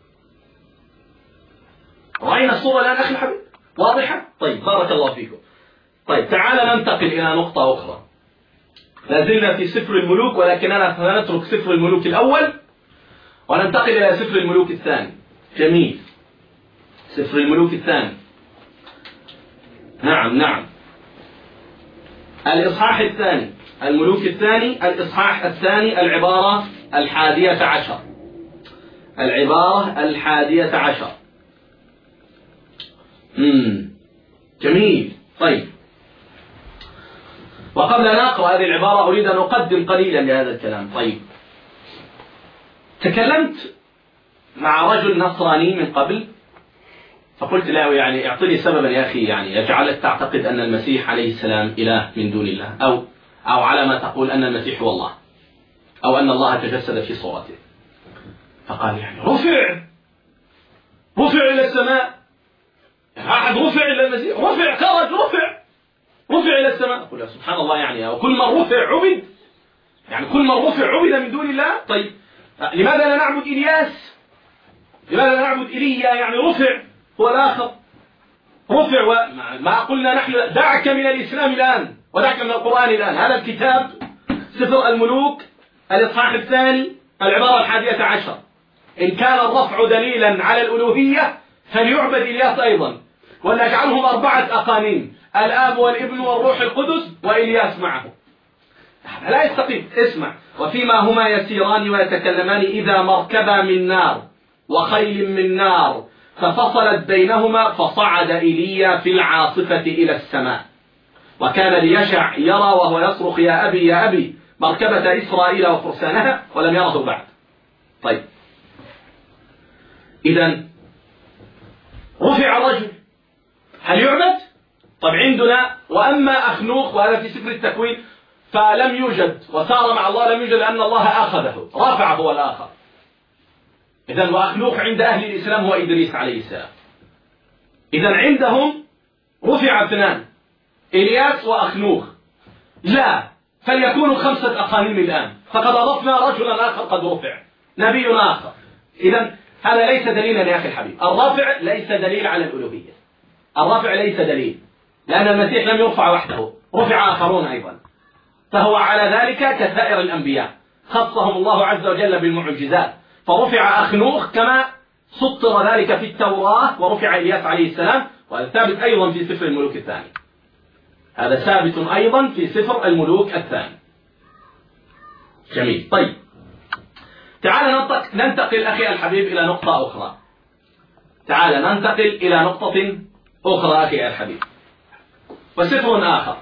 رأينا الصورة الآن أخي الحبيب واضحة؟ طيب بارك الله فيكم. طيب تعال ننتقل إلى نقطة أخرى. لازلنا في سفر الملوك، ولكننا سنترك سفر الملوك الأول وننتقل إلى سفر الملوك الثاني. جميل. سفر الملوك الثاني، نعم نعم الإصحاح الثاني، الملوك الثاني الإصحاح الثاني، العبارة الحادية عشر، العبارة الحادية عشر. مم. جميل. طيب وقبل أن أقرأ هذه العبارة أريد أن أقدم قليلا لهذا الكلام. طيب تكلمت مع رجل نصراني من قبل، فقلت له يعني اعطني سببا يا أخي يعني يجعلك تعتقد أن المسيح عليه السلام إله من دون الله، أو أو على ما تقول أن المسيح هو الله، أو أن الله تجسد في صورته. فقال يعني رفع رفع إلى السماء، أحد رفع إلى المسيح، رفع خرج رفع رفع إلى السماء. أقول سبحان الله، يعني وكل من رفع عبد، يعني كل من رفع عبد من دون الله. طيب لماذا لا نعبد إلياس؟ لماذا لا نعبد إيليا؟ يعني رفع هو الآخر، رفع. وما قلنا نحن دعك من الإسلام الآن ودعك من القرآن الآن. هذا الكتاب سفر الملوك الإصحاح الثاني العبارة الحادية عشر: إن كان الرفع دليلا على الألوهية فليعبد إلياس أيضا، ولنجعلهم أربعة أقانيم: الآب والابن والروح القدس وإلياس معه. لا يستقيم. اسمع: وفيما هما يسيران ويتكلمان إذا مركبا من نار وخيل من نار ففصلت بينهما، فصعد إيليا في العاصفة إلى السماء، وكان ليشع يرى وهو يصرخ يا أبي يا أبي مركبة إسرائيل وفرسانها، ولم يره بعد. طيب إذن رفع الرجل، هل يعبد؟ طب عندنا وأما أخنوخ، وهذا في سفر التكوين، فلم يوجد وسار مع الله، لم يوجد لأن الله أخذه رفعه هو الآخر. إذن وأخنوخ عند أهل الإسلام هو إدريس عليه السلام. إذن عندهم رفع اثنان، إلياس وأخنوخ. لا، فليكونوا خمسة أقانيم الآن، فقد أضفنا رجلا آخر قد رفع، نبي آخر. إذن هذا ليس دليلا يا أخي الحبيب. الرافع ليس دليل على الألوهية، الرافع ليس دليل، لأن المسيح لم يرفع وحده، رفع آخرون أيضا، فهو على ذلك كسائر الأنبياء، خصهم الله عز وجل بالمعجزات. فرفع أخنوخ كما سطر ذلك في التوراة، ورفع إلياس عليه السلام، وهذا ثابت أيضا في سفر الملوك الثاني، هذا ثابت أيضا في سفر الملوك الثاني. جميل. طيب تعال ننتقل أخي الحبيب إلى نقطة أخرى، تعال ننتقل إلى نقطة أخرى أخي الحبيب. وسفر آخر.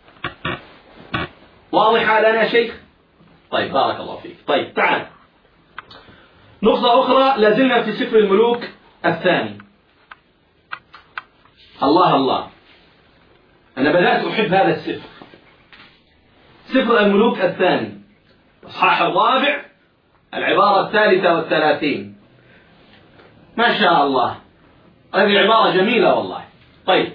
واضح لنا يا شيخ؟ طيب بارك الله فيك. طيب تعال نقطة أخرى، لازلنا في سفر الملوك الثاني. الله الله، أنا بدأت أحب هذا السفر، سفر الملوك الثاني، الإصحاح الرابع، العبارة الثالثة والثلاثين. ما شاء الله، هذه عبارة جميلة والله. طيب،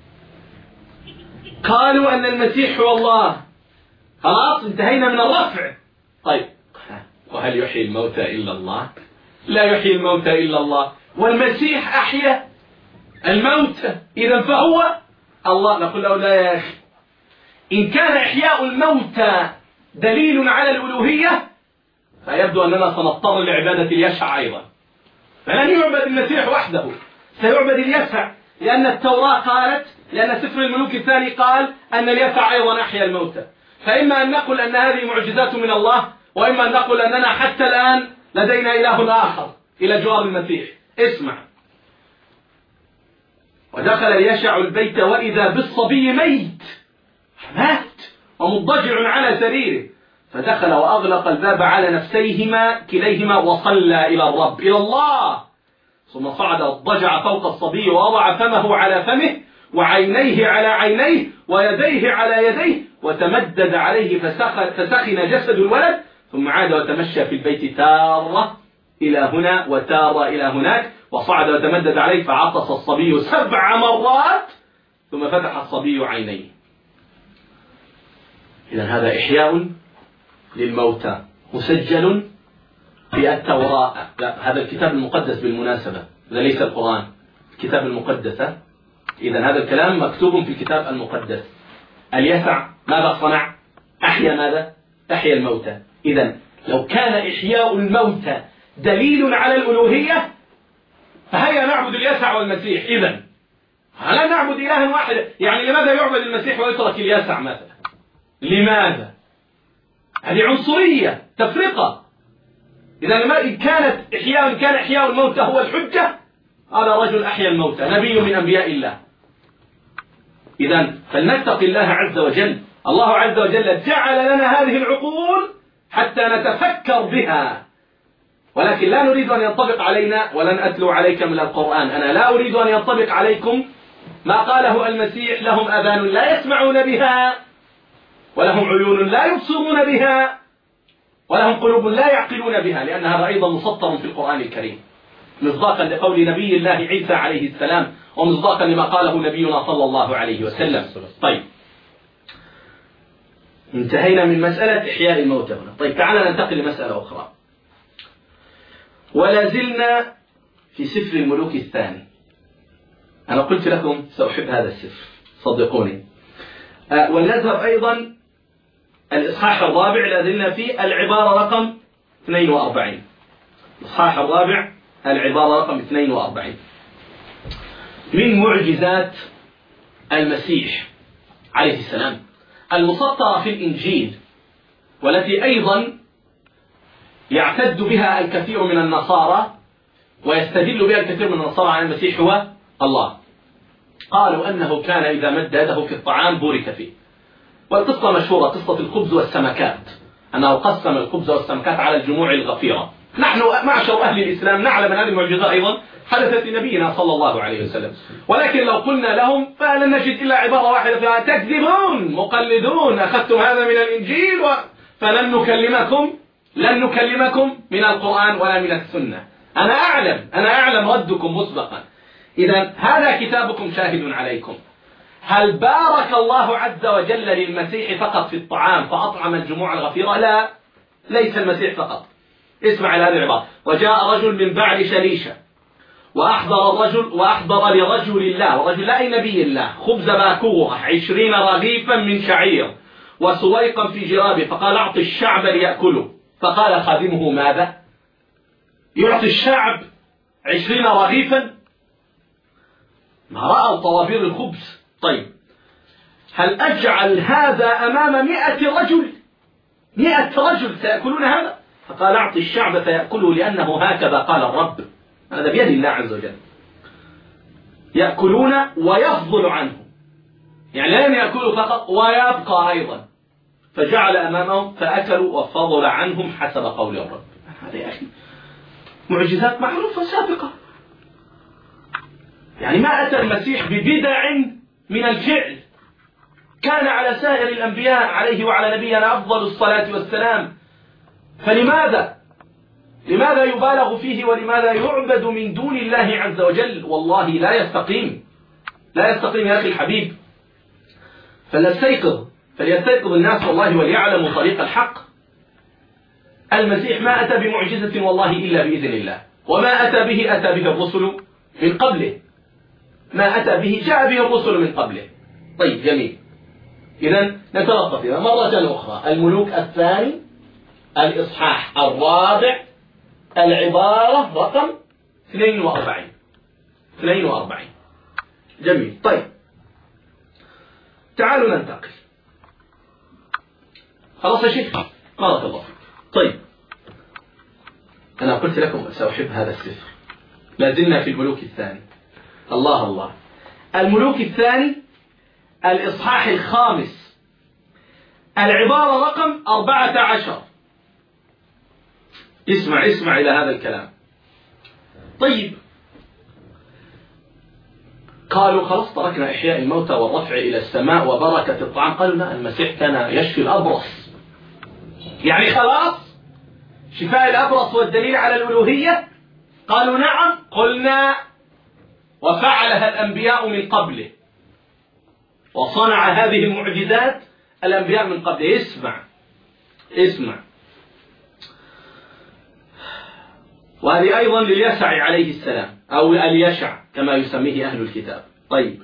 قالوا أن المسيح هو الله، خلاص انتهينا من الرفع. طيب، وهل يحيي الموتى إلا الله؟ لا يحيي الموتى إلا الله، والمسيح أحيا الموتى، إذا فهو الله. نقول له لا يا أخي، إن كان إحياء الموتى دليل على الألوهية فيبدو أننا سنضطر لعبادة اليشع أيضا، فلن يعبد المسيح وحده، سيعبد اليسع، لأن التوراة قالت، لأن سفر الملوك الثاني قال أن اليسع أيضا أحيا الموتى. فإما أن نقول أن هذه معجزات من الله، وإما أن نقول أننا حتى الآن لدينا إله آخر إلى جوار المسيح. اسمع، ودخل اليشع البيت وإذا بالصبي ميت، مات ومضجع على سريره، فدخل وأغلق الباب على نفسيهما كليهما وصلى إلى الرب، إلى الله، ثم صعد واضطجع فوق الصبي ووضع فمه على فمه وعينيه على عينيه ويديه على يديه وتمدد عليه فسخن, فسخن جسد الولد، ثم عاد وتمشى في البيت تارة إلى هنا وتارة إلى هناك، وصعد وتمدد عليه فعطس الصبي سبع مرات ثم فتح الصبي عينيه. إذن هذا إحياء للموتى مسجل في التوراة. لا، هذا الكتاب المقدس بالمناسبة، هذا ليس القرآن، الكتاب المقدس. إذن هذا الكلام مكتوب في الكتاب المقدس. اليسع ماذا صنع؟ أحيا ماذا؟ أحيا الموتى. إذن لو كان إحياء الموتى دليل على الألوهية فهيا نعبد اليسع والمسيح. إذن لا نعبد إلها واحدا. يعني لماذا يعبد المسيح ويترك اليسع مثلا؟ لماذا؟ هذه عنصرية، تفرقة. إذا ما إن كانت إحياء كان إحياء الموتى هو الحجة، هذا رجل أحيا الموتى، نبي من أنبياء الله. إذا فلنتقي الله عز وجل. الله عز وجل جعل لنا هذه العقول حتى نتفكر بها، ولكن لا نريد أن ينطبق علينا. ولن أتلو عليك من القرآن، أنا لا أريد أن ينطبق عليكم ما قاله المسيح: لهم آذان لا يسمعون بها، ولهم عيون لا يبصرون بها، ولهم قلوب لا يعقلون بها، لأن هذا أيضا مسطر في القرآن الكريم، مصداقا لقول نبي الله عيسى عليه السلام، ومصداقا لما قاله نبينا صلى الله عليه وسلم. طيب، انتهينا من مسألة إحياء الموتى هنا. طيب، تعالى ننتقل لمسألة أخرى، ولا زلنا في سفر الملوك الثاني. أنا قلت لكم سأحب هذا السفر، صدقوني. أه ولنذهب أيضا الإصحاح الرابع، لا زلنا في العبارة رقم اثنين وأربعين. الإصحاح الرابع العبارة رقم اثنين وأربعين. من معجزات المسيح عليه السلام المسطرة في الإنجيل، والتي أيضا يعتد بها الكثير من النصارى ويستدل بها الكثير من النصارى على المسيح هو الله. قالوا أنه كان إذا مد يده في الطعام بورك فيه. والقصة مشهورة، قصة الخبز والسمكات، أنه قسم الخبز والسمكات على الجموع الغفيرة. نحن معشر أهل الإسلام نعلم أن هذه المعجزة أيضا حدثت لنبينا صلى الله عليه وسلم، ولكن لو قلنا لهم فلن نجد إلا عبارة واحدة فيها: تكذبون مقلدون، أخذتم هذا من الإنجيل و... فلن نكلمكم لن نكلمكم من القرآن ولا من السنة. أنا أعلم أنا أعلم ردكم مسبقا. إذا هذا كتابكم شاهد عليكم. هل بارك الله عز وجل للمسيح فقط في الطعام فأطعم الجموع الغفيرة؟ لا، ليس المسيح فقط. اسمع إلى هذه العبارة: وجاء رجل من بعد شليشة وأحضر الرجل وأحضر لرجل الله، ورجل لا أي نبي الله، خبز باكورة عشرين رغيفا من شعير وسويقا في جرابه، فقال: أعط الشعب ليأكلوا. فقال خادمه: ماذا؟ يعطي الشعب عشرين رغيفا؟ ما رأوا طوابير الخبز. طيب، هل أجعل هذا أمام مئة رجل؟ مئة رجل سيأكلون هذا؟ فقال: أعطي الشعب فيأكله، لأنه هكذا قال الرب. هذا بيد الله عز وجل. يأكلون ويفضل عنه. يعني لم يأكلوا فقط ويبقى أيضا، فجعل أمامهم فأكلوا وفضل عنهم حسب قول الرب. هذا يا أخي معجزات معروفة سابقة، يعني ما أتى المسيح ببدع من الفعل، كان على سائر الأنبياء عليه وعلى نبينا أفضل الصلاة والسلام. فلماذا لماذا يبالغ فيه ولماذا يعبد من دون الله عز وجل؟ والله لا يستقيم، لا يستقيم يا أخي الحبيب. فليستيقظ فليستيقظ الناس والله وليعلموا طريق الحق. المسيح ما أتى بمعجزة والله إلا بإذن الله، وما أتى به أتى به الرسل من قبله، ما أتى به جاء به الرسل من قبله. طيب جميل. إذن نتلطف فيها مرة أخرى. الملوك الثاني الإصحاح الرابع العبارة رقم اثنين وأربعين. اثنين وأربعين. جميل. طيب تعالوا ننتقل. خلاص يا شيخ بارك الله فيك. طيب أنا قلت لكم سأحب هذا السفر، لا زلنا في الملوك الثاني. الله الله. الملوك الثاني الإصحاح الخامس العبارة رقم أربعة عشر. اسمع اسمع إلى هذا الكلام. طيب قالوا خلاص تركنا إحياء الموتى والرفع إلى السماء وبركة الطعام. قالوا لا، المسيح كان يشفي الأبرص، يعني خلاص شفاء الأبرص والدليل على الألوهية. قالوا نعم. قلنا وفعلها الأنبياء من قبله، وصنع هذه المعجزات الأنبياء من قبله. اسمع اسمع. وهذه أيضا لليسع عليه السلام أو اليشع كما يسميه أهل الكتاب. طيب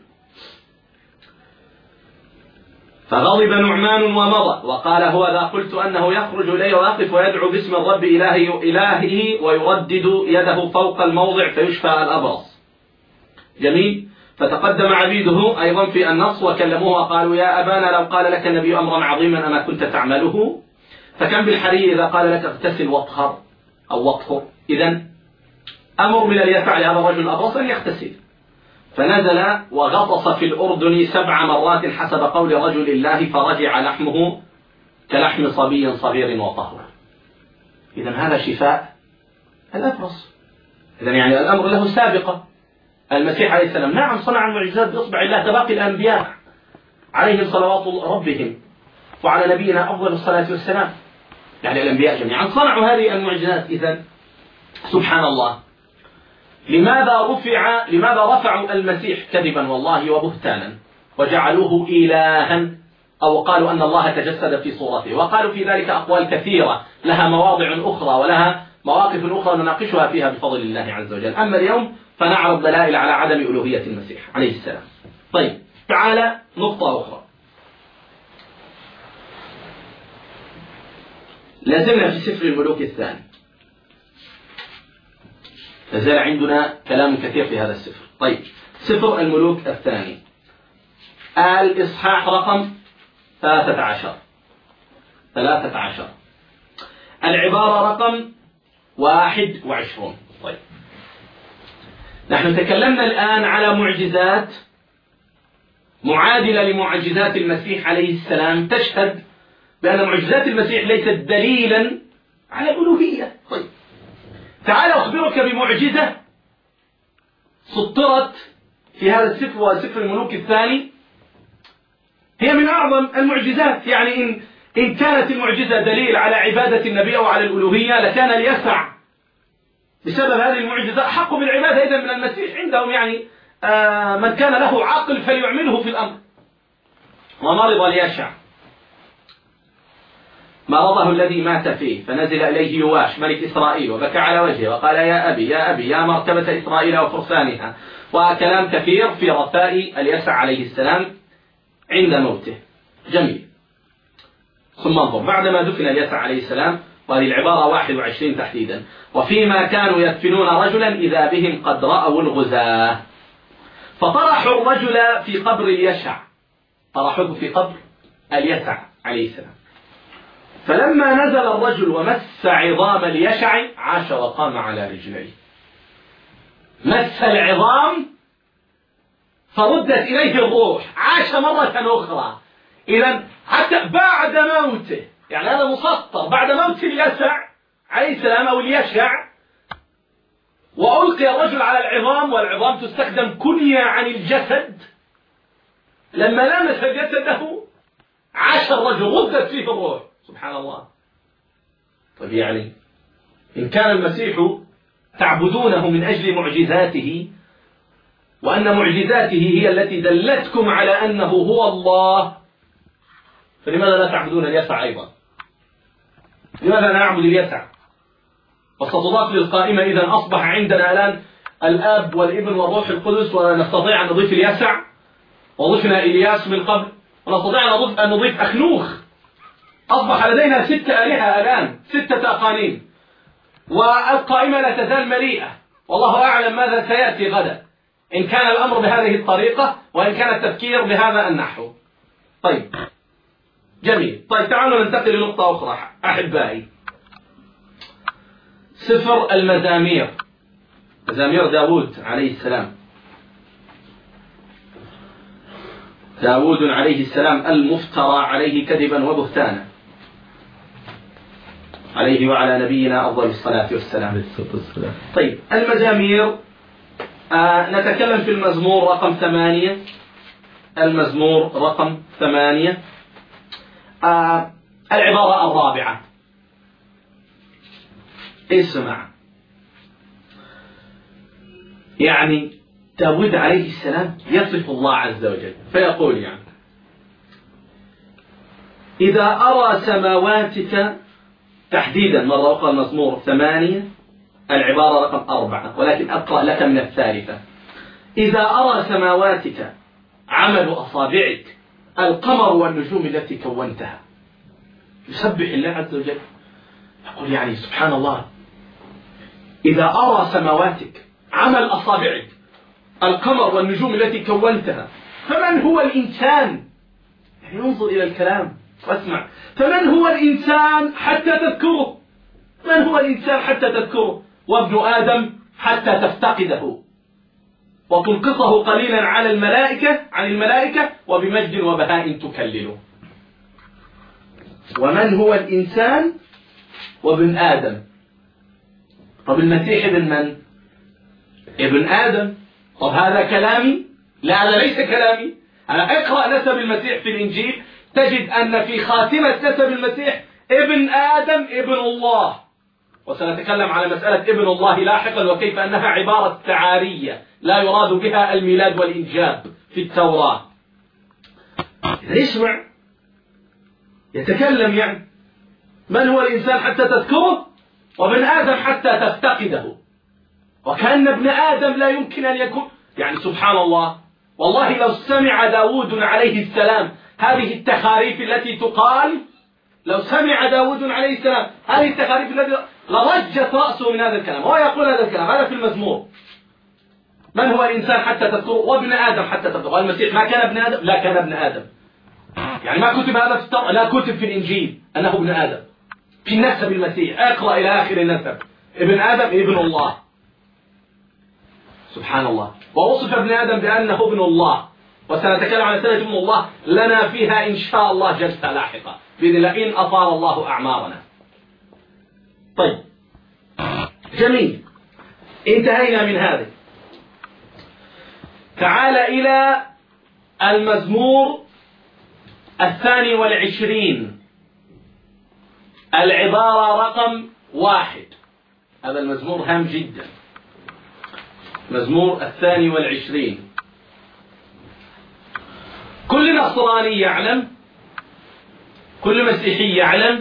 فغضب نعمان ومضى وقال هو ذا قلت أنه يخرج إلي ويقف ويدعو باسم الرب إلهه, إلهه ويردد يده فوق الموضع فيشفى الأبرص. جميل. فتقدم عبيده أيضا في النص وكلموه وقالوا يا أبانا لو قال لك النبي أمرا عظيما أما كنت تعمله؟ فكم بالحري إذا قال لك اغتسل واطهر أو واطهر. إذن أمر من اليسع لهذا الرجل الأبرص أن يغتسل. فنزل وغطس في الأردن سبع مرات حسب قول رجل الله فرجع لحمه كلحم صبي صغير وطهر. إذن هذا شفاء الأبرص. إذن يعني الأمر له سابقة. المسيح عليه السلام نعم صنع المعجزات بإصبع الله كباقي الأنبياء عليهم صلوات ربهم وعلى نبينا أفضل الصلاة والسلام، يعني الأنبياء جميعا صنعوا هذه المعجزات. إذن سبحان الله. لماذا رفع لماذا رفعوا المسيح كذبا والله وبهتانا وجعلوه إلها أو قالوا أن الله تجسد في صورته؟ وقالوا في ذلك أقوال كثيرة لها مواضع أخرى ولها مواقف أخرى نناقشها فيها بفضل الله عز وجل. أما اليوم فنعرض دلائل على عدم ألوهية المسيح عليه السلام. طيب تعالى نقطة أخرى. لازلنا في سفر الملوك الثاني، لازال عندنا كلام كثير في هذا السفر. طيب سفر الملوك الثاني الإصحاح رقم ثلاثة عشر ثلاثة عشر العبارة رقم واحد وعشرون. طيب نحن تكلمنا الآن على معجزات معادلة لمعجزات المسيح عليه السلام تشهد بأن معجزات المسيح ليست دليلا على الألوهية. طيب تعال أخبرك بمعجزة سطرت في هذا السفر وسفر الملوك الثاني، هي من أعظم المعجزات. يعني إن, إن كانت المعجزة دليل على عبادة النبي أو على الألوهية لكان اليسع بسبب هذه المعجزة أحق بالعبادة إذن من المسيح عندهم. يعني آه من كان له عقل فليعمله في الأمر. ومرض اليشع مرضه الذي مات فيه فنزل إليه يواش ملك إسرائيل وبكى على وجهه وقال يا أبي يا أبي يا مرتبة إسرائيل وفرسانها، وكلام كثير في رثاء اليسع عليه السلام عند موته. جميل. ثم انظر بعدما دفن اليسع عليه السلام، وهذه العبارة واحد وعشرين تحديدا، وفيما كانوا يدفنون رجلا إذا بهم قد رأوا الغزاة فطرحوا الرجل في قبر اليشع، طرحوه في قبر اليسع عليه السلام. فلما نزل الرجل ومس عظام اليشع عاش وقام على رجليه. مس العظام فردت إليه الروح، عاش مرة أخرى. إذا حتى بعد موته، يعني هذا مسطر، بعد موت اليسع عليه السلام أو اليشع، وألقي الرجل على العظام، والعظام تستخدم كنية عن الجسد، لما لمس جسده عاش الرجل، ردت فيه الروح. سبحان الله. طيب يعني إن كان المسيح تعبدونه من أجل معجزاته، وأن معجزاته هي التي دلتكم على أنه هو الله، فلماذا لا تعبدون اليسع أيضا؟ لماذا لا نعبد اليسع؟ وستضاف للقائمة إذن أصبح عندنا الآن الآب والابن والروح القدس، ونستطيع أن نضيف اليسع، وضفنا إلياس من قبل، ونستطيع أن نضيف, أن نضيف أخنوخ. أصبح لدينا ستة آلهة الآن، ستة أقانيم، والقائمة لا تزال مليئة، والله أعلم ماذا سيأتي غدا، إن كان الأمر بهذه الطريقة، وإن كان التفكير بهذا النحو. طيب جميل. طيب تعالوا ننتقل لنقطة أخرى أحبائي. سفر المزامير، مزامير داود عليه السلام. داود عليه السلام المفترى عليه كذبا وبهتانا، عليه وعلى نبينا أفضل الصلاة والسلام. طيب المزامير، آه نتكلم في المزمور رقم ثمانية. المزمور رقم ثمانية، آه العبارة الرابعة. اسمع، يعني داود عليه السلام يصف الله عز وجل فيقول يعني: إذا أرى سماواتك، تحديدا مرة أخرى المزمور ثمانية العبارة رقم أربعة، ولكن أقرأ لك من الثالثة. إذا أرى سماواتك عمل أصابعك، القمر والنجوم التي كونتها. يسبح الله عز وجل، يقول يعني سبحان الله، إذا أرى سماواتك عمل أصابعك، القمر والنجوم التي كونتها، فمن هو الإنسان؟ يعني انظر إلى الكلام واسمع. فمن هو الإنسان حتى تذكره؟ من هو الإنسان حتى تذكره؟ وابن آدم حتى تفتقده، وتنقصه قليلا على الملائكة عن الملائكة، وبمجد وبهاء تكلله. ومن هو الإنسان؟ وابن آدم. طب المسيح ابن من؟ ابن آدم. طب هذا كلامي؟ لا، هذا ليس كلامي. أنا أقرأ نسب المسيح في الإنجيل، تجد أن في خاتمة نسب المسيح ابن آدم ابن الله، وسنتكلم على مسألة ابن الله لاحقا، وكيف أنها عبارة تعارية لا يراد بها الميلاد والإنجاب في التوراة. اسمع، يتكلم يعني من هو الإنسان حتى تذكره، وابن آدم حتى تفتقده، وكأن ابن آدم لا يمكن أن يكون، يعني سبحان الله. والله لو سمع داود عليه السلام هذه التخاريف التي تقال، لو سمع داود عليه السلام هذه التخاريف التي لرجت رأسه من هذا الكلام. هو يقول هذا الكلام، هذا في المزمور. من هو الإنسان حتى تذكره، وابن آدم حتى تذكره. المسيح ما كان ابن آدم؟ لا، كان ابن آدم. يعني ما كتب هذا في التوراة، لا كتب في الإنجيل أنه ابن آدم. في نسب المسيح اقرأ إلى آخر النسب، ابن آدم ابن الله. سبحان الله. ووصف ابن آدم بأنه ابن الله، وسنتكلم عن سنة ابن الله لنا فيها إن شاء الله جلسة لاحقة بإذن الله إن أطال الله أعمارنا. طيب جميل، انتهينا من هذا. تعال إلى المزمور الثاني والعشرين، العبارة رقم واحد. هذا المزمور هام جدا، مزمور الثاني والعشرين. كل نصراني يعلم، كل مسيحي يعلم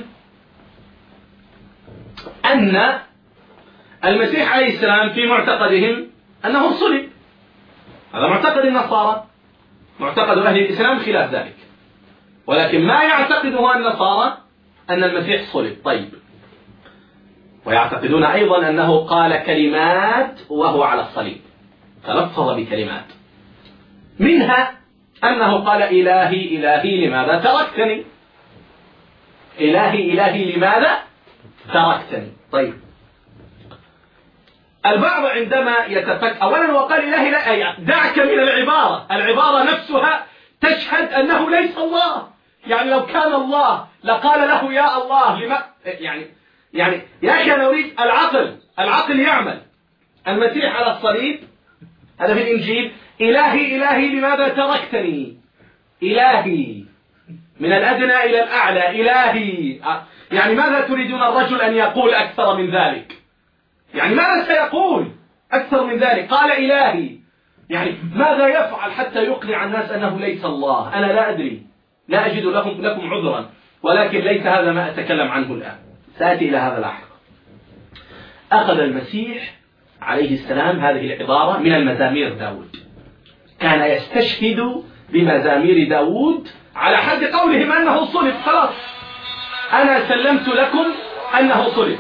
أن المسيح عليه السلام في معتقدهم أنه صلب. هذا معتقد النصارى، معتقد أهل الإسلام خلاف ذلك، ولكن ما يعتقده النصارى أن المسيح صلب. طيب، ويعتقدون أيضا أنه قال كلمات وهو على الصليب، تلفظ بكلمات، منها أنه قال إلهي إلهي لماذا تركتني، إلهي إلهي لماذا تركتني. طيب، البعض عندما يتفكر أولا وقال إلهي لا، دعك من العبارة، العبارة نفسها تشهد أنه ليس الله. يعني لو كان الله لقال له يا الله لما يعني يعني يا أخي أنا أريد العقل، العقل يعمل. المسيح على الصليب هذا في الإنجيل، إلهي إلهي لماذا تركتني؟ إلهي من الأدنى إلى الأعلى، إلهي. يعني ماذا تريدون الرجل أن يقول أكثر من ذلك؟ يعني ماذا سيقول أكثر من ذلك؟ قال إلهي. يعني ماذا يفعل حتى يقنع الناس أنه ليس الله؟ أنا لا أدري، لا أجد لكم لكم عذرا، ولكن ليس هذا ما أتكلم عنه الآن، سآتي إلى هذا لاحقا. أخذ المسيح عليه السلام هذه العبارة من المزامير داود، كان يستشهد بمزامير داود على حد قولهم أنه صلب. خلاص أنا سلمت لكم أنه صلب،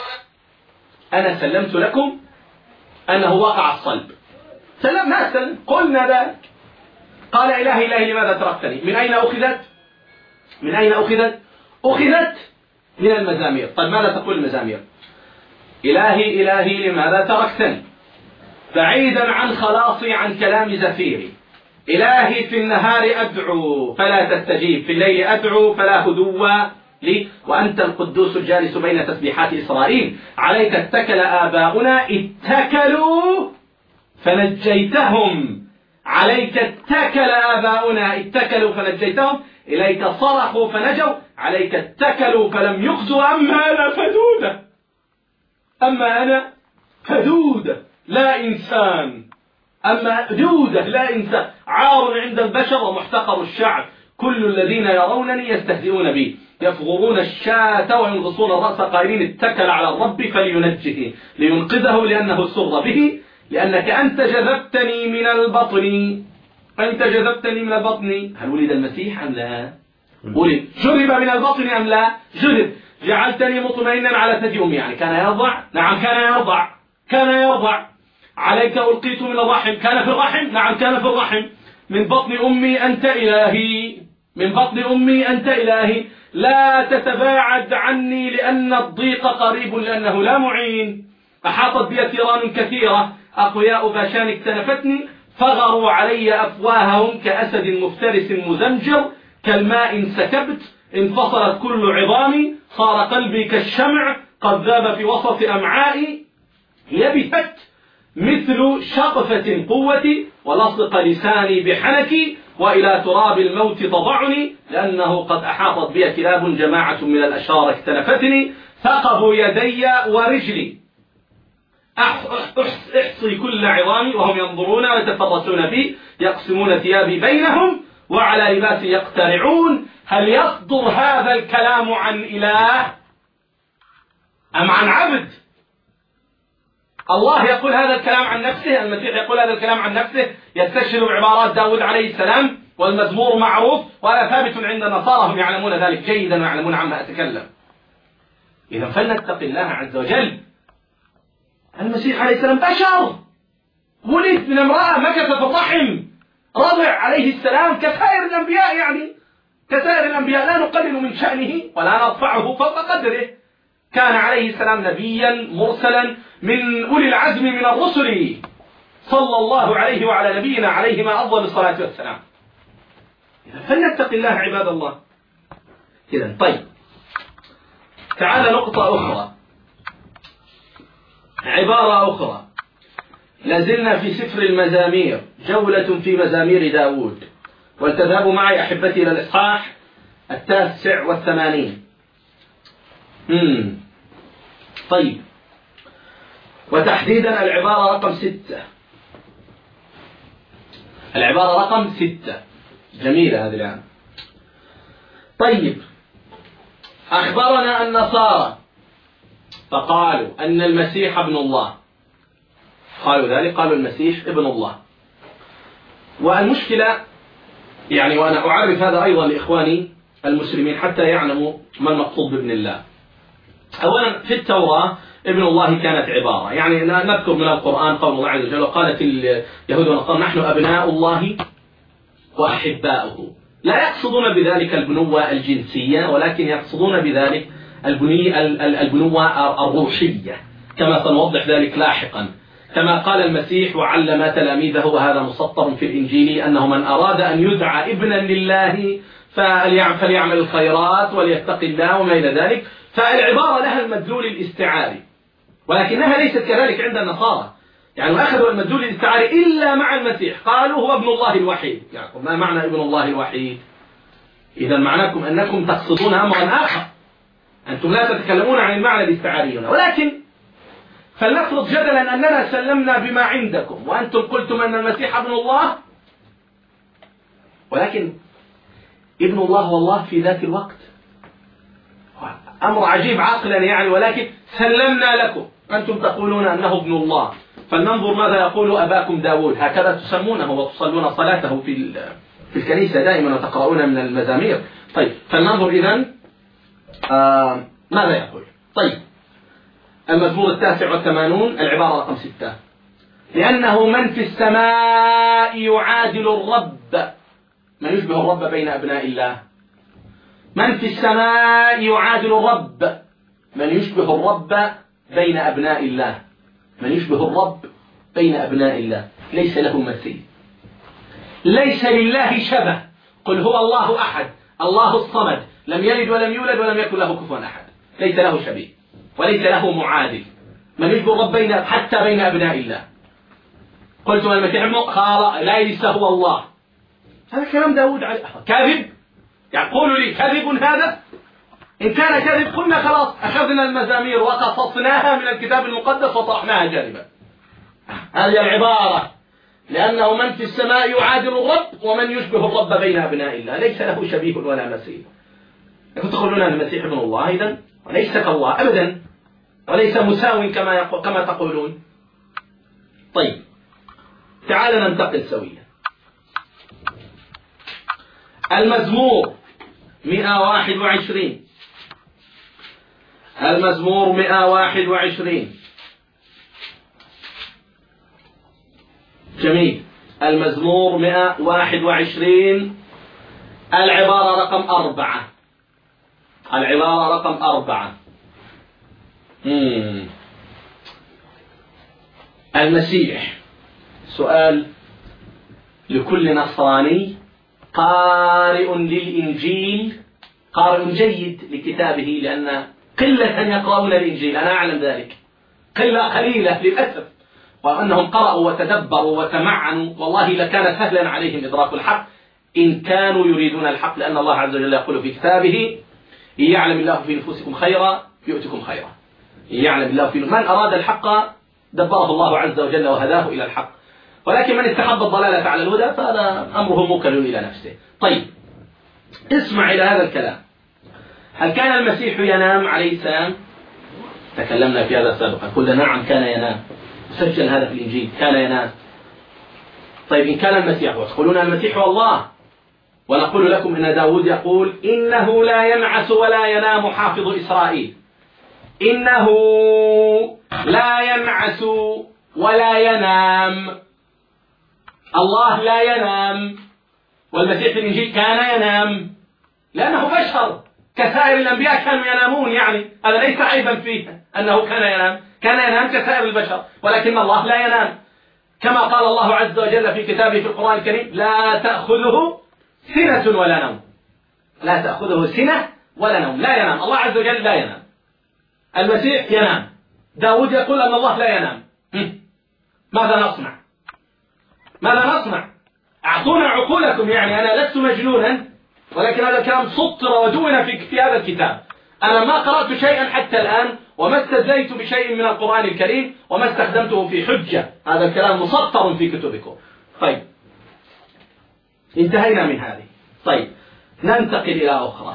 أنا سلمت لكم أنه وقع الصلب، سلم ما سلم، قلنا ذلك. قال إلهي إلهي لماذا تركتني؟ من أين أخذت؟ من أين أخذت؟ أخذت من المزامير. طيب ماذا تقول المزامير؟ إلهي إلهي لماذا تركتني؟ بعيدا عن خلاصي عن كلام زفيري. إلهي في النهار أدعو فلا تستجيب، في الليل أدعو فلا هدوء لي، وأنت القدوس الجالس بين تسبيحات إسرائيل. عليك اتكل آباؤنا اتكلوا فنجيتهم، عليك اتكل آباؤنا اتكلوا فنجيتهم، إليك صرخوا فنجوا، عليك اتكلوا فلم يخزوا. أما أنا فدودة، أما أنا فدودة لا إنسان، أما دودة لا إنسان، عار عند البشر ومحتقر الشعب، كل الذين يرونني يستهزئون بي، يفغرون الشاة وينغصون الرأس قائلين اتكل على الرب فلينجه لينقذه لأنه سر به، لأنك أنت جذبتني من البطن، أنت جذبتني من البطن. هل ولد المسيح أم لا؟ ولد. جرب من البطن أم لا؟ جرب. جعلتني مطمئنا على ثدي أمي، يعني كان يرضع؟ نعم كان يرضع، كان يرضع. عليك ألقيت من الرحم، كان في الرحم؟ نعم كان في الرحم. من بطن أمي أنت إلهي، من بطن أمي أنت إلهي، لا تتباعد عني لأن الضيق قريب لأنه لا معين. أحاطت بي ثيران كثيرة، أقوياء باشان اكتنفتني، فغروا علي أفواههم كأسد مفترس مزمجر، كالماء انسكبت انفصلت كل عظامي، صار قلبي كالشمع قد ذاب في وسط أمعائي، يبثت مثل شقفة قوتي ولصق لساني بحنكي، وإلى تراب الموت تضعني لأنه قد أحاطت بي كلاب جماعة من الأشرار اكتنفتني، ثقبوا يدي ورجلي، احصي كل عظامي وهم ينظرون ويتفرسون بي، يقسمون ثيابي بينهم وعلى لباسي يقترعون. هل يصدر هذا الكلام عن إله أم عن عبد؟ الله يقول هذا الكلام عن نفسه، المسيح يقول هذا الكلام عن نفسه، يستشهد بعبارات داود عليه السلام، والمزمور معروف ولا ثابت عند النصارى، هم يعلمون ذلك جيدا ويعلمون عما أتكلم. إذا فلنتق الله عز وجل. المسيح عليه السلام بشر، ولد من امرأة مكث في الرحم، رضع عليه السلام كسائر الأنبياء، يعني كسائر الأنبياء، لا نقلل من شأنه ولا نرفعه فوق قدره. كان عليه السلام نبيا مرسلا من أولي العزم من الرسل، صلى الله عليه وعلى نبينا عليهما أفضل الصلاة والسلام. فلنتق الله عباد الله. إذن طيب، تعال نقطة أخرى، عبارة أخرى. لازلنا في سفر المزامير، جولة في مزامير داود، ولتذهبوا معي أحبتي إلى الإصحاح التاسع والثمانين. مم. طيب، وتحديدا العبارة رقم ستة، العبارة رقم ستة جميلة هذه الآن. طيب، أخبرنا النصارى فقالوا أن المسيح ابن الله، قالوا ذلك، قالوا المسيح ابن الله. والمشكلة يعني، وأنا أعرف هذا أيضا لإخواني المسلمين حتى يعلموا ما المقصود بابن الله. أولا في التوراة ابن الله كانت عبارة، يعني نذكر من القرآن قول الله عز وجل: قالت اليهود والنصارى نحن أبناء الله وأحباؤه. لا يقصدون بذلك البنوة الجنسية، ولكن يقصدون بذلك البنوة الروحية، كما سنوضح ذلك لاحقا. كما قال المسيح وعلم تلاميذه، وهذا مسطر في الإنجيل، أنه من أراد أن يدعى ابنا لله فليعمل الخيرات وليتقي الله وما إلى ذلك. فالعبارة لها المدلول الاستعاري، ولكنها ليست كذلك عند النصارى. يعني ما أخذوا المدلول الاستعاري إلا مع المسيح، قالوا هو ابن الله الوحيد. يعني ما معنى ابن الله الوحيد؟ إذا معناكم أنكم تقصدون أمرا آخر، أنتم لا تتكلمون عن المعنى الاستعاري هنا. ولكن فلنفرض جدلا أننا سلمنا بما عندكم وأنتم قلتم أن المسيح ابن الله، ولكن ابن الله والله في ذات الوقت. أمر عجيب عقلا يعني، ولكن سلمنا لكم، أنتم تقولون أنه ابن الله. فلننظر ماذا يقول أباكم داود، هكذا تسمونه وتصلون صلاته في في الكنيسة دائما وتقرؤون من المزامير. طيب فلننظر إذن آه ماذا يقول. طيب المزمور التاسع والثمانون العبارة رقم ستة: لأنه من في السماء يعادل الرب. من يشبه الرب بين أبناء الله؟ من في السماء يعادل الرب، من يشبه الرب بين أبناء الله. من يشبه الرب بين أبناء الله، ليس له مثيل، ليس لله شبه. قل هو الله أحد الله الصمد لم يلد ولم يولد ولم يكن له كفوا أحد، ليس له شبيه وليس له معادل. من يشبه الرب بين حتى بين أبناء الله. قلت من المسيح قال ليس هو الله. هذا كلام داود عليه كاذب. يعني قولوا لي كذب هذا؟ إن كان كذب قلنا خلاص أخذنا المزامير وقصصناها من الكتاب المقدس وطرحناها جانبا. هذه العبارة: لأنه من في السماء يعادل الرب ومن يشبه الرب بين أبناء الله، ليس له شبيه ولا مثيل. تقولون أن المسيح ابن الله، إذن وليس كالله أبدا، وليس مساو كما يقول كما تقولون. طيب تعال ننتقل سويا. المزمور مئة وواحد وعشرين، المزمور مئة وواحد وعشرين. جميل. المزمور مئة وواحد وعشرين العبارة رقم أربعة. العبارة رقم أربعة. مم. المسيح، سؤال لكل نصراني قارئ للإنجيل، قارئ جيد لكتابه، لأن قلة أن يقرؤون الإنجيل، أنا أعلم ذلك، قلة قليلة للأسف، وأنهم قرأوا وتدبروا وتمعنوا، والله لكان سهلا عليهم إدراك الحق إن كانوا يريدون الحق، لأن الله عز وجل يقول في كتابه: إن يعلم الله في نفوسكم خيرا يؤتكم خيرا. إن يعلم الله في من أراد الحق دبره الله عز وجل وهداه إلى الحق، ولكن من استحب الضلالة على الهدى فهذا أمره موكل إلى نفسه. طيب اسمع إلى هذا الكلام. هل كان المسيح ينام عليه السلام؟ تكلمنا في هذا سابقا، قلنا نعم كان ينام، سجل هذا في الإنجيل، كان ينام. طيب إن كان المسيح، وتقولون المسيح هو الله، ونقول لكم إن داود يقول: إنه لا ينعس ولا ينام حافظ إسرائيل. إنه لا ينعس ولا ينام. الله لا ينام، والمسيح في الإنجيل كان ينام، لأنه بشر كسائر الأنبياء كانوا ينامون. يعني هذا ليس عيبا فيه أنه كان ينام، كان ينام كسائر البشر، ولكن الله لا ينام، كما قال الله عز وجل في كتابه في القرآن الكريم: لا تأخذه سنة ولا نوم. لا تأخذه سنة ولا نوم، لا ينام، الله عز وجل لا ينام. المسيح ينام، داود يقول أن الله لا ينام. ماذا نصنع؟ ماذا نصنع؟ أعطونا عقولكم. يعني أنا لست مجنونا، ولكن هذا الكلام سطر ودون في, في هذا الكتاب. أنا ما قرأت شيئا حتى الآن، وما استزيت بشيء من القرآن الكريم، وما استخدمته في حجة. هذا الكلام مسطر في كتبكم. طيب انتهينا من هذه. طيب ننتقل إلى أخرى.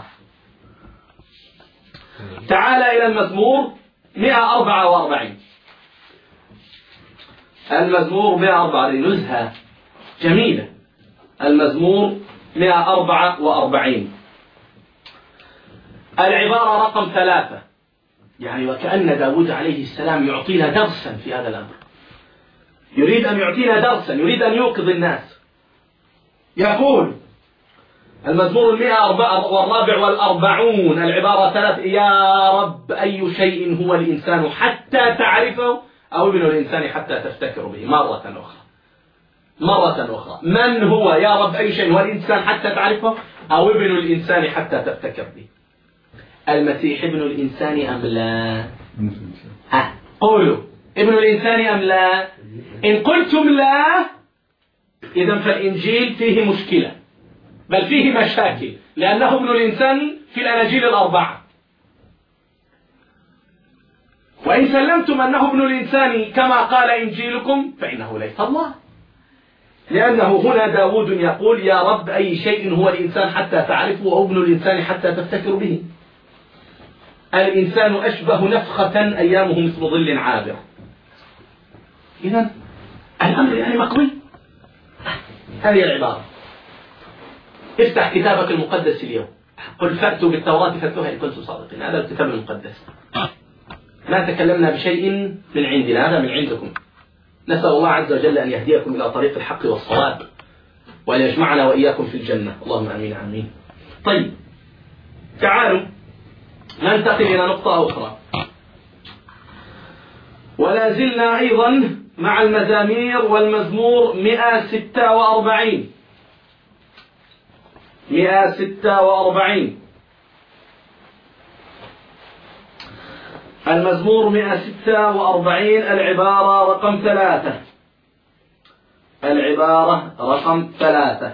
تعال إلى المزمور مئة وأربعة وأربعين. المزمور مئة وأربعة وأربعين نزهة جميلة. المزمور مئة وأربعة وأربعين العبارة رقم ثلاثة. يعني وكأن داود عليه السلام يعطينا درسا في هذا الأمر، يريد أن يعطينا درسا، يريد أن يوقظ الناس. يقول: المزمور المئة والرابع والأربعون العبارة ثلاث: يا رب أي شيء هو الإنسان حتى تعرفه، أو ابن الإنسان حتى تفتكر به. مرة أخرى مرة أخرى من هو يا رب أي شيء هو الإنسان حتى تعرفه، أو ابن الإنسان حتى تفتكر به. المسيح ابن الإنسان أم لا؟ ها قولوا ابن الإنسان أم لا؟ إن قلتم لا إذن فالإنجيل فيه مشكلة، بل فيه مشاكل، لأنه ابن الإنسان في الأناجيل الأربعة. وإن سلمتم أنه ابن الإنسان كما قال إنجيلكم فإنه ليس الله، لأنه هنا داود يقول يا رب أي شيء هو الإنسان حتى تعرفه، وابن الإنسان حتى تفتكر به. الإنسان أشبه نفخة أيامه مثل ظل عابر. إذن الأمر يعني مقضي. هذه العبارة. افتح كتابك المقدس اليوم، قل فأتوا بالتوراة فأتوها إن كنتم صادقين. هذا الكتاب المقدس. ما تكلمنا بشيء من عندنا، هذا من عندكم. نسأل الله عز وجل أن يهديكم إلى طريق الحق والصواب، وأن يجمعنا وإياكم في الجنة، اللهم آمين آمين. طيب تعالوا ننتقل إلى نقطة أخرى، ولا زلنا أيضا مع المزامير، والمزمور مئة وستة وأربعين مئة وستة وأربعين المزمور مئة وستة وأربعين العبارة رقم ثلاثة العبارة رقم ثلاثة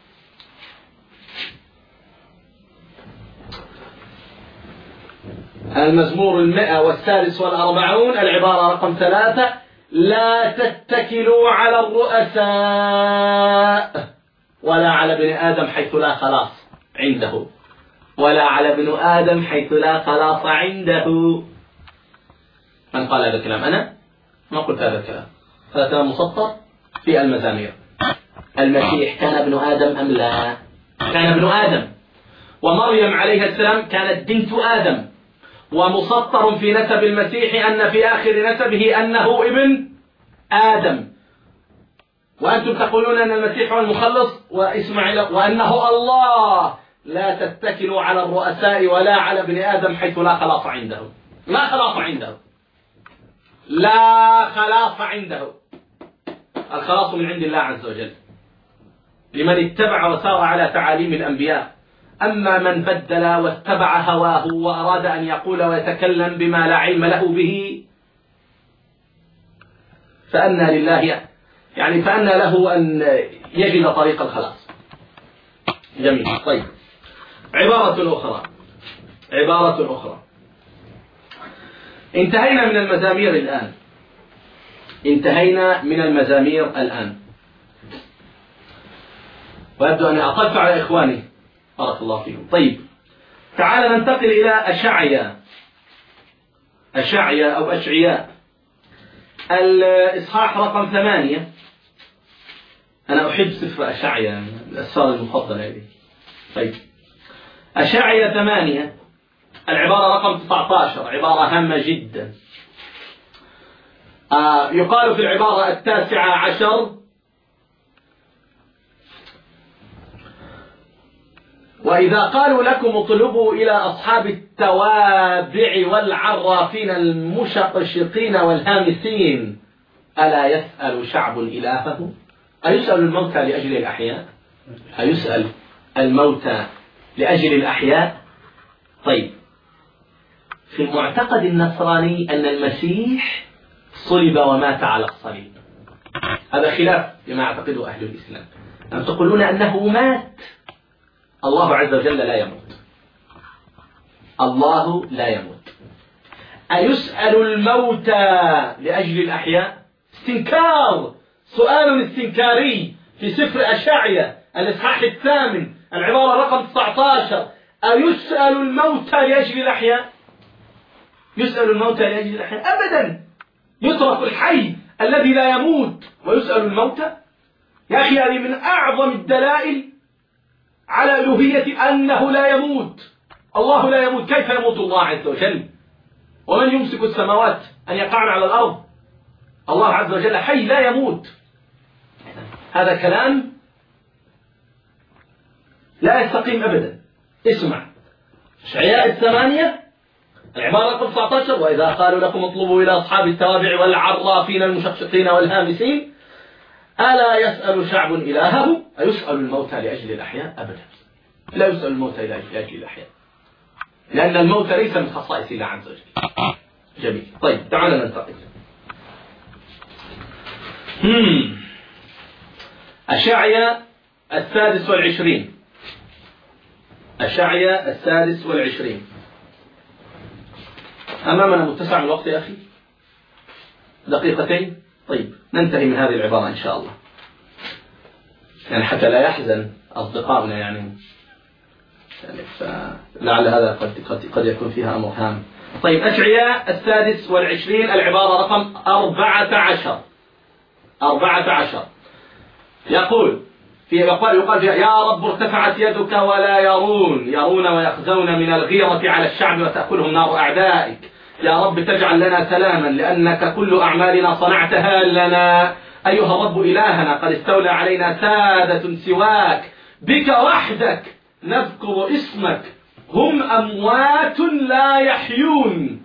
المزمور المئة والثالث والأربعون العبارة رقم ثلاثة: لا تتكلوا على الرؤساء ولا على ابن آدم حيث لا خلاص عنده ولا على ابن آدم حيث لا خلاص عنده. من قال هذا الكلام؟ أنا ما قلت هذا الكلام، هذا كلام مسطر في المزامير. المسيح كان ابن آدم أم لا؟ كان ابن آدم، ومريم عليها السلام كانت بنت آدم، ومسطر في نسب المسيح أن في آخر نسبه أنه ابن آدم. وأنتم تقولون أن المسيح هو المخلص وإسماعيل وأنه الله. لا تتكلوا على الرؤساء ولا على ابن آدم حيث لا خلاص عنده. لا خلاص عنده، لا خلاص عنده. الخلاص من عند الله عز وجل لمن اتبع وسار على تعاليم الأنبياء. أما من بدل واتبع هواه وأراد أن يقول ويتكلم بما لا علم له به فأنى لله يعني فأنى له أن يجد طريق الخلاص. جميل. طيب عبارة أخرى عبارة أخرى انتهينا من المزامير الآن انتهينا من المزامير الآن وأبدو أن أطلت على إخواني بارك الله فيكم. طيب تعال ننتقل إلى أشعيا أشعيا أو أشعياء الإصحاح رقم ثمانية. أنا أحب سفر أشعيا، الأسفار المفضلة لي. طيب أشعيا ثمانية العبارة رقم تسعة عشر عبارة هامة جدا. آه يقال في العبارة التاسعة عشر: وإذا قالوا لكم اطلبوا إلى أصحاب التوابع والعرافين المشقشقين والهامسين ألا يسأل شعب إلهه؟ أيسأل الموتى لأجل الأحياء؟ أيسأل الموتى لأجل الأحياء؟ طيب في المعتقد النصراني أن المسيح صلب ومات على الصليب. هذا خلاف لما يعتقده أهل الإسلام. أن تقولون أنه مات. الله عز وجل لا يموت. الله لا يموت. أيسأل الموتى لأجل الأحياء؟ استنكار، سؤال استنكاري في سفر أشعيا الإصحاح الثامن العبارة رقم تسعة عشر: أيسأل الموتى لأجل الأحياء؟ يسأل الموتى لأجل الأحياء؟ أبدا. يترك الحي الذي لا يموت ويسأل الموتى؟ يا أخي هذه من أعظم الدلائل على ألوهية أنه لا يموت. الله لا يموت. كيف يموت الله عز وجل؟ ومن يمسك السماوات أن يقعن على الأرض؟ الله عز وجل حي لا يموت. هذا كلام لا يستقيم أبدا. اسمع أشعياء الثمانية العبارة رقم تسعة عشر: وإذا قالوا لكم اطلبوا إلى أصحاب التوابع والعرافين المشققين والهامسين ألا يسأل شعب إلهه أيسأل الموتى لأجل الأحياء؟ أبدا، لا يسأل الموتى لأجل الأحياء، لأن الموت ليس من خصائص الله عز وجل. جميل. طيب تعالى ننتقل. أشعياء السادس والعشرين. أشعياء السادس والعشرين. أمامنا متسع من الوقت يا أخي، دقيقتين. طيب ننتهي من هذه العبارة إن شاء الله، يعني حتى لا يحزن أصدقائنا، يعني, يعني فلعل هذا قد, قد, قد يكون فيها أمر هام. طيب أشعياء السادس والعشرين العبارة رقم أربعة عشر. أربعة عشر يقول فيها يقال, يقال فيها: يا رب ارتفعت يدك ولا يرون، يرون ويخزون من الغيرة على الشعب وتأكلهم نار أعدائك. يا رب تجعل لنا سلاما لأنك كل أعمالنا صنعتها لنا. أيها الرب إلهنا قد استولى علينا سادة سواك، بك وحدك نذكر اسمك، هم أموات لا يحيون.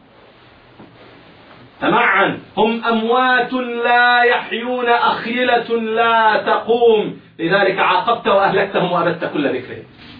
معا: هم أموات لا يحيون، أخيلة لا تقوم، لذلك عاقبت وأهلكتهم وأبدت كل ذكرهم.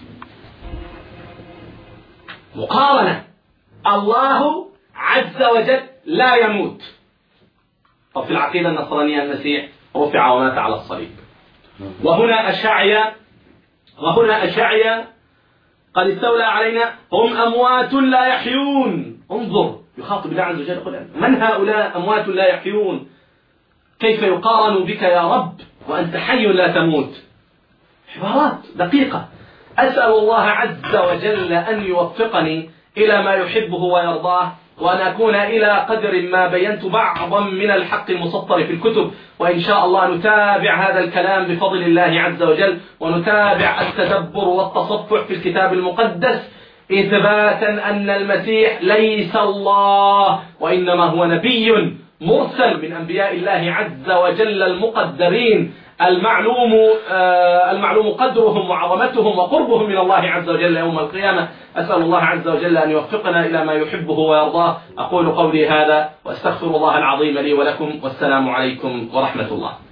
مقارنة: الله عز وجل لا يموت، وفي العقيدة النصرانية المسيح رفع ومات على الصليب. وهنا أشعياء وهنا أشعياء قد استولى علينا، هم أموات لا يحيون. انظر، يخاطب الله عز وجل يقول: من هؤلاء أموات لا يحيون؟ كيف يقارن بك يا رب وأنت حي لا تموت؟ عبارات دقيقة. أسأل الله عز وجل أن يوفقني إلى ما يحبه ويرضاه، وأن أكون إلى قدر ما بينت بعضا من الحق المسطر في الكتب، وإن شاء الله نتابع هذا الكلام بفضل الله عز وجل، ونتابع التدبر والتصفح في الكتاب المقدس، إثباتا أن المسيح ليس الله، وإنما هو نبي مرسل من أنبياء الله عز وجل المقدرين، المعلوم آه المعلوم قدرهم وعظمتهم وقربهم من الله عز وجل يوم القيامة. أسأل الله عز وجل أن يوفقنا إلى ما يحبه ويرضاه. أقول قولي هذا وأستغفر الله العظيم لي ولكم، والسلام عليكم ورحمة الله.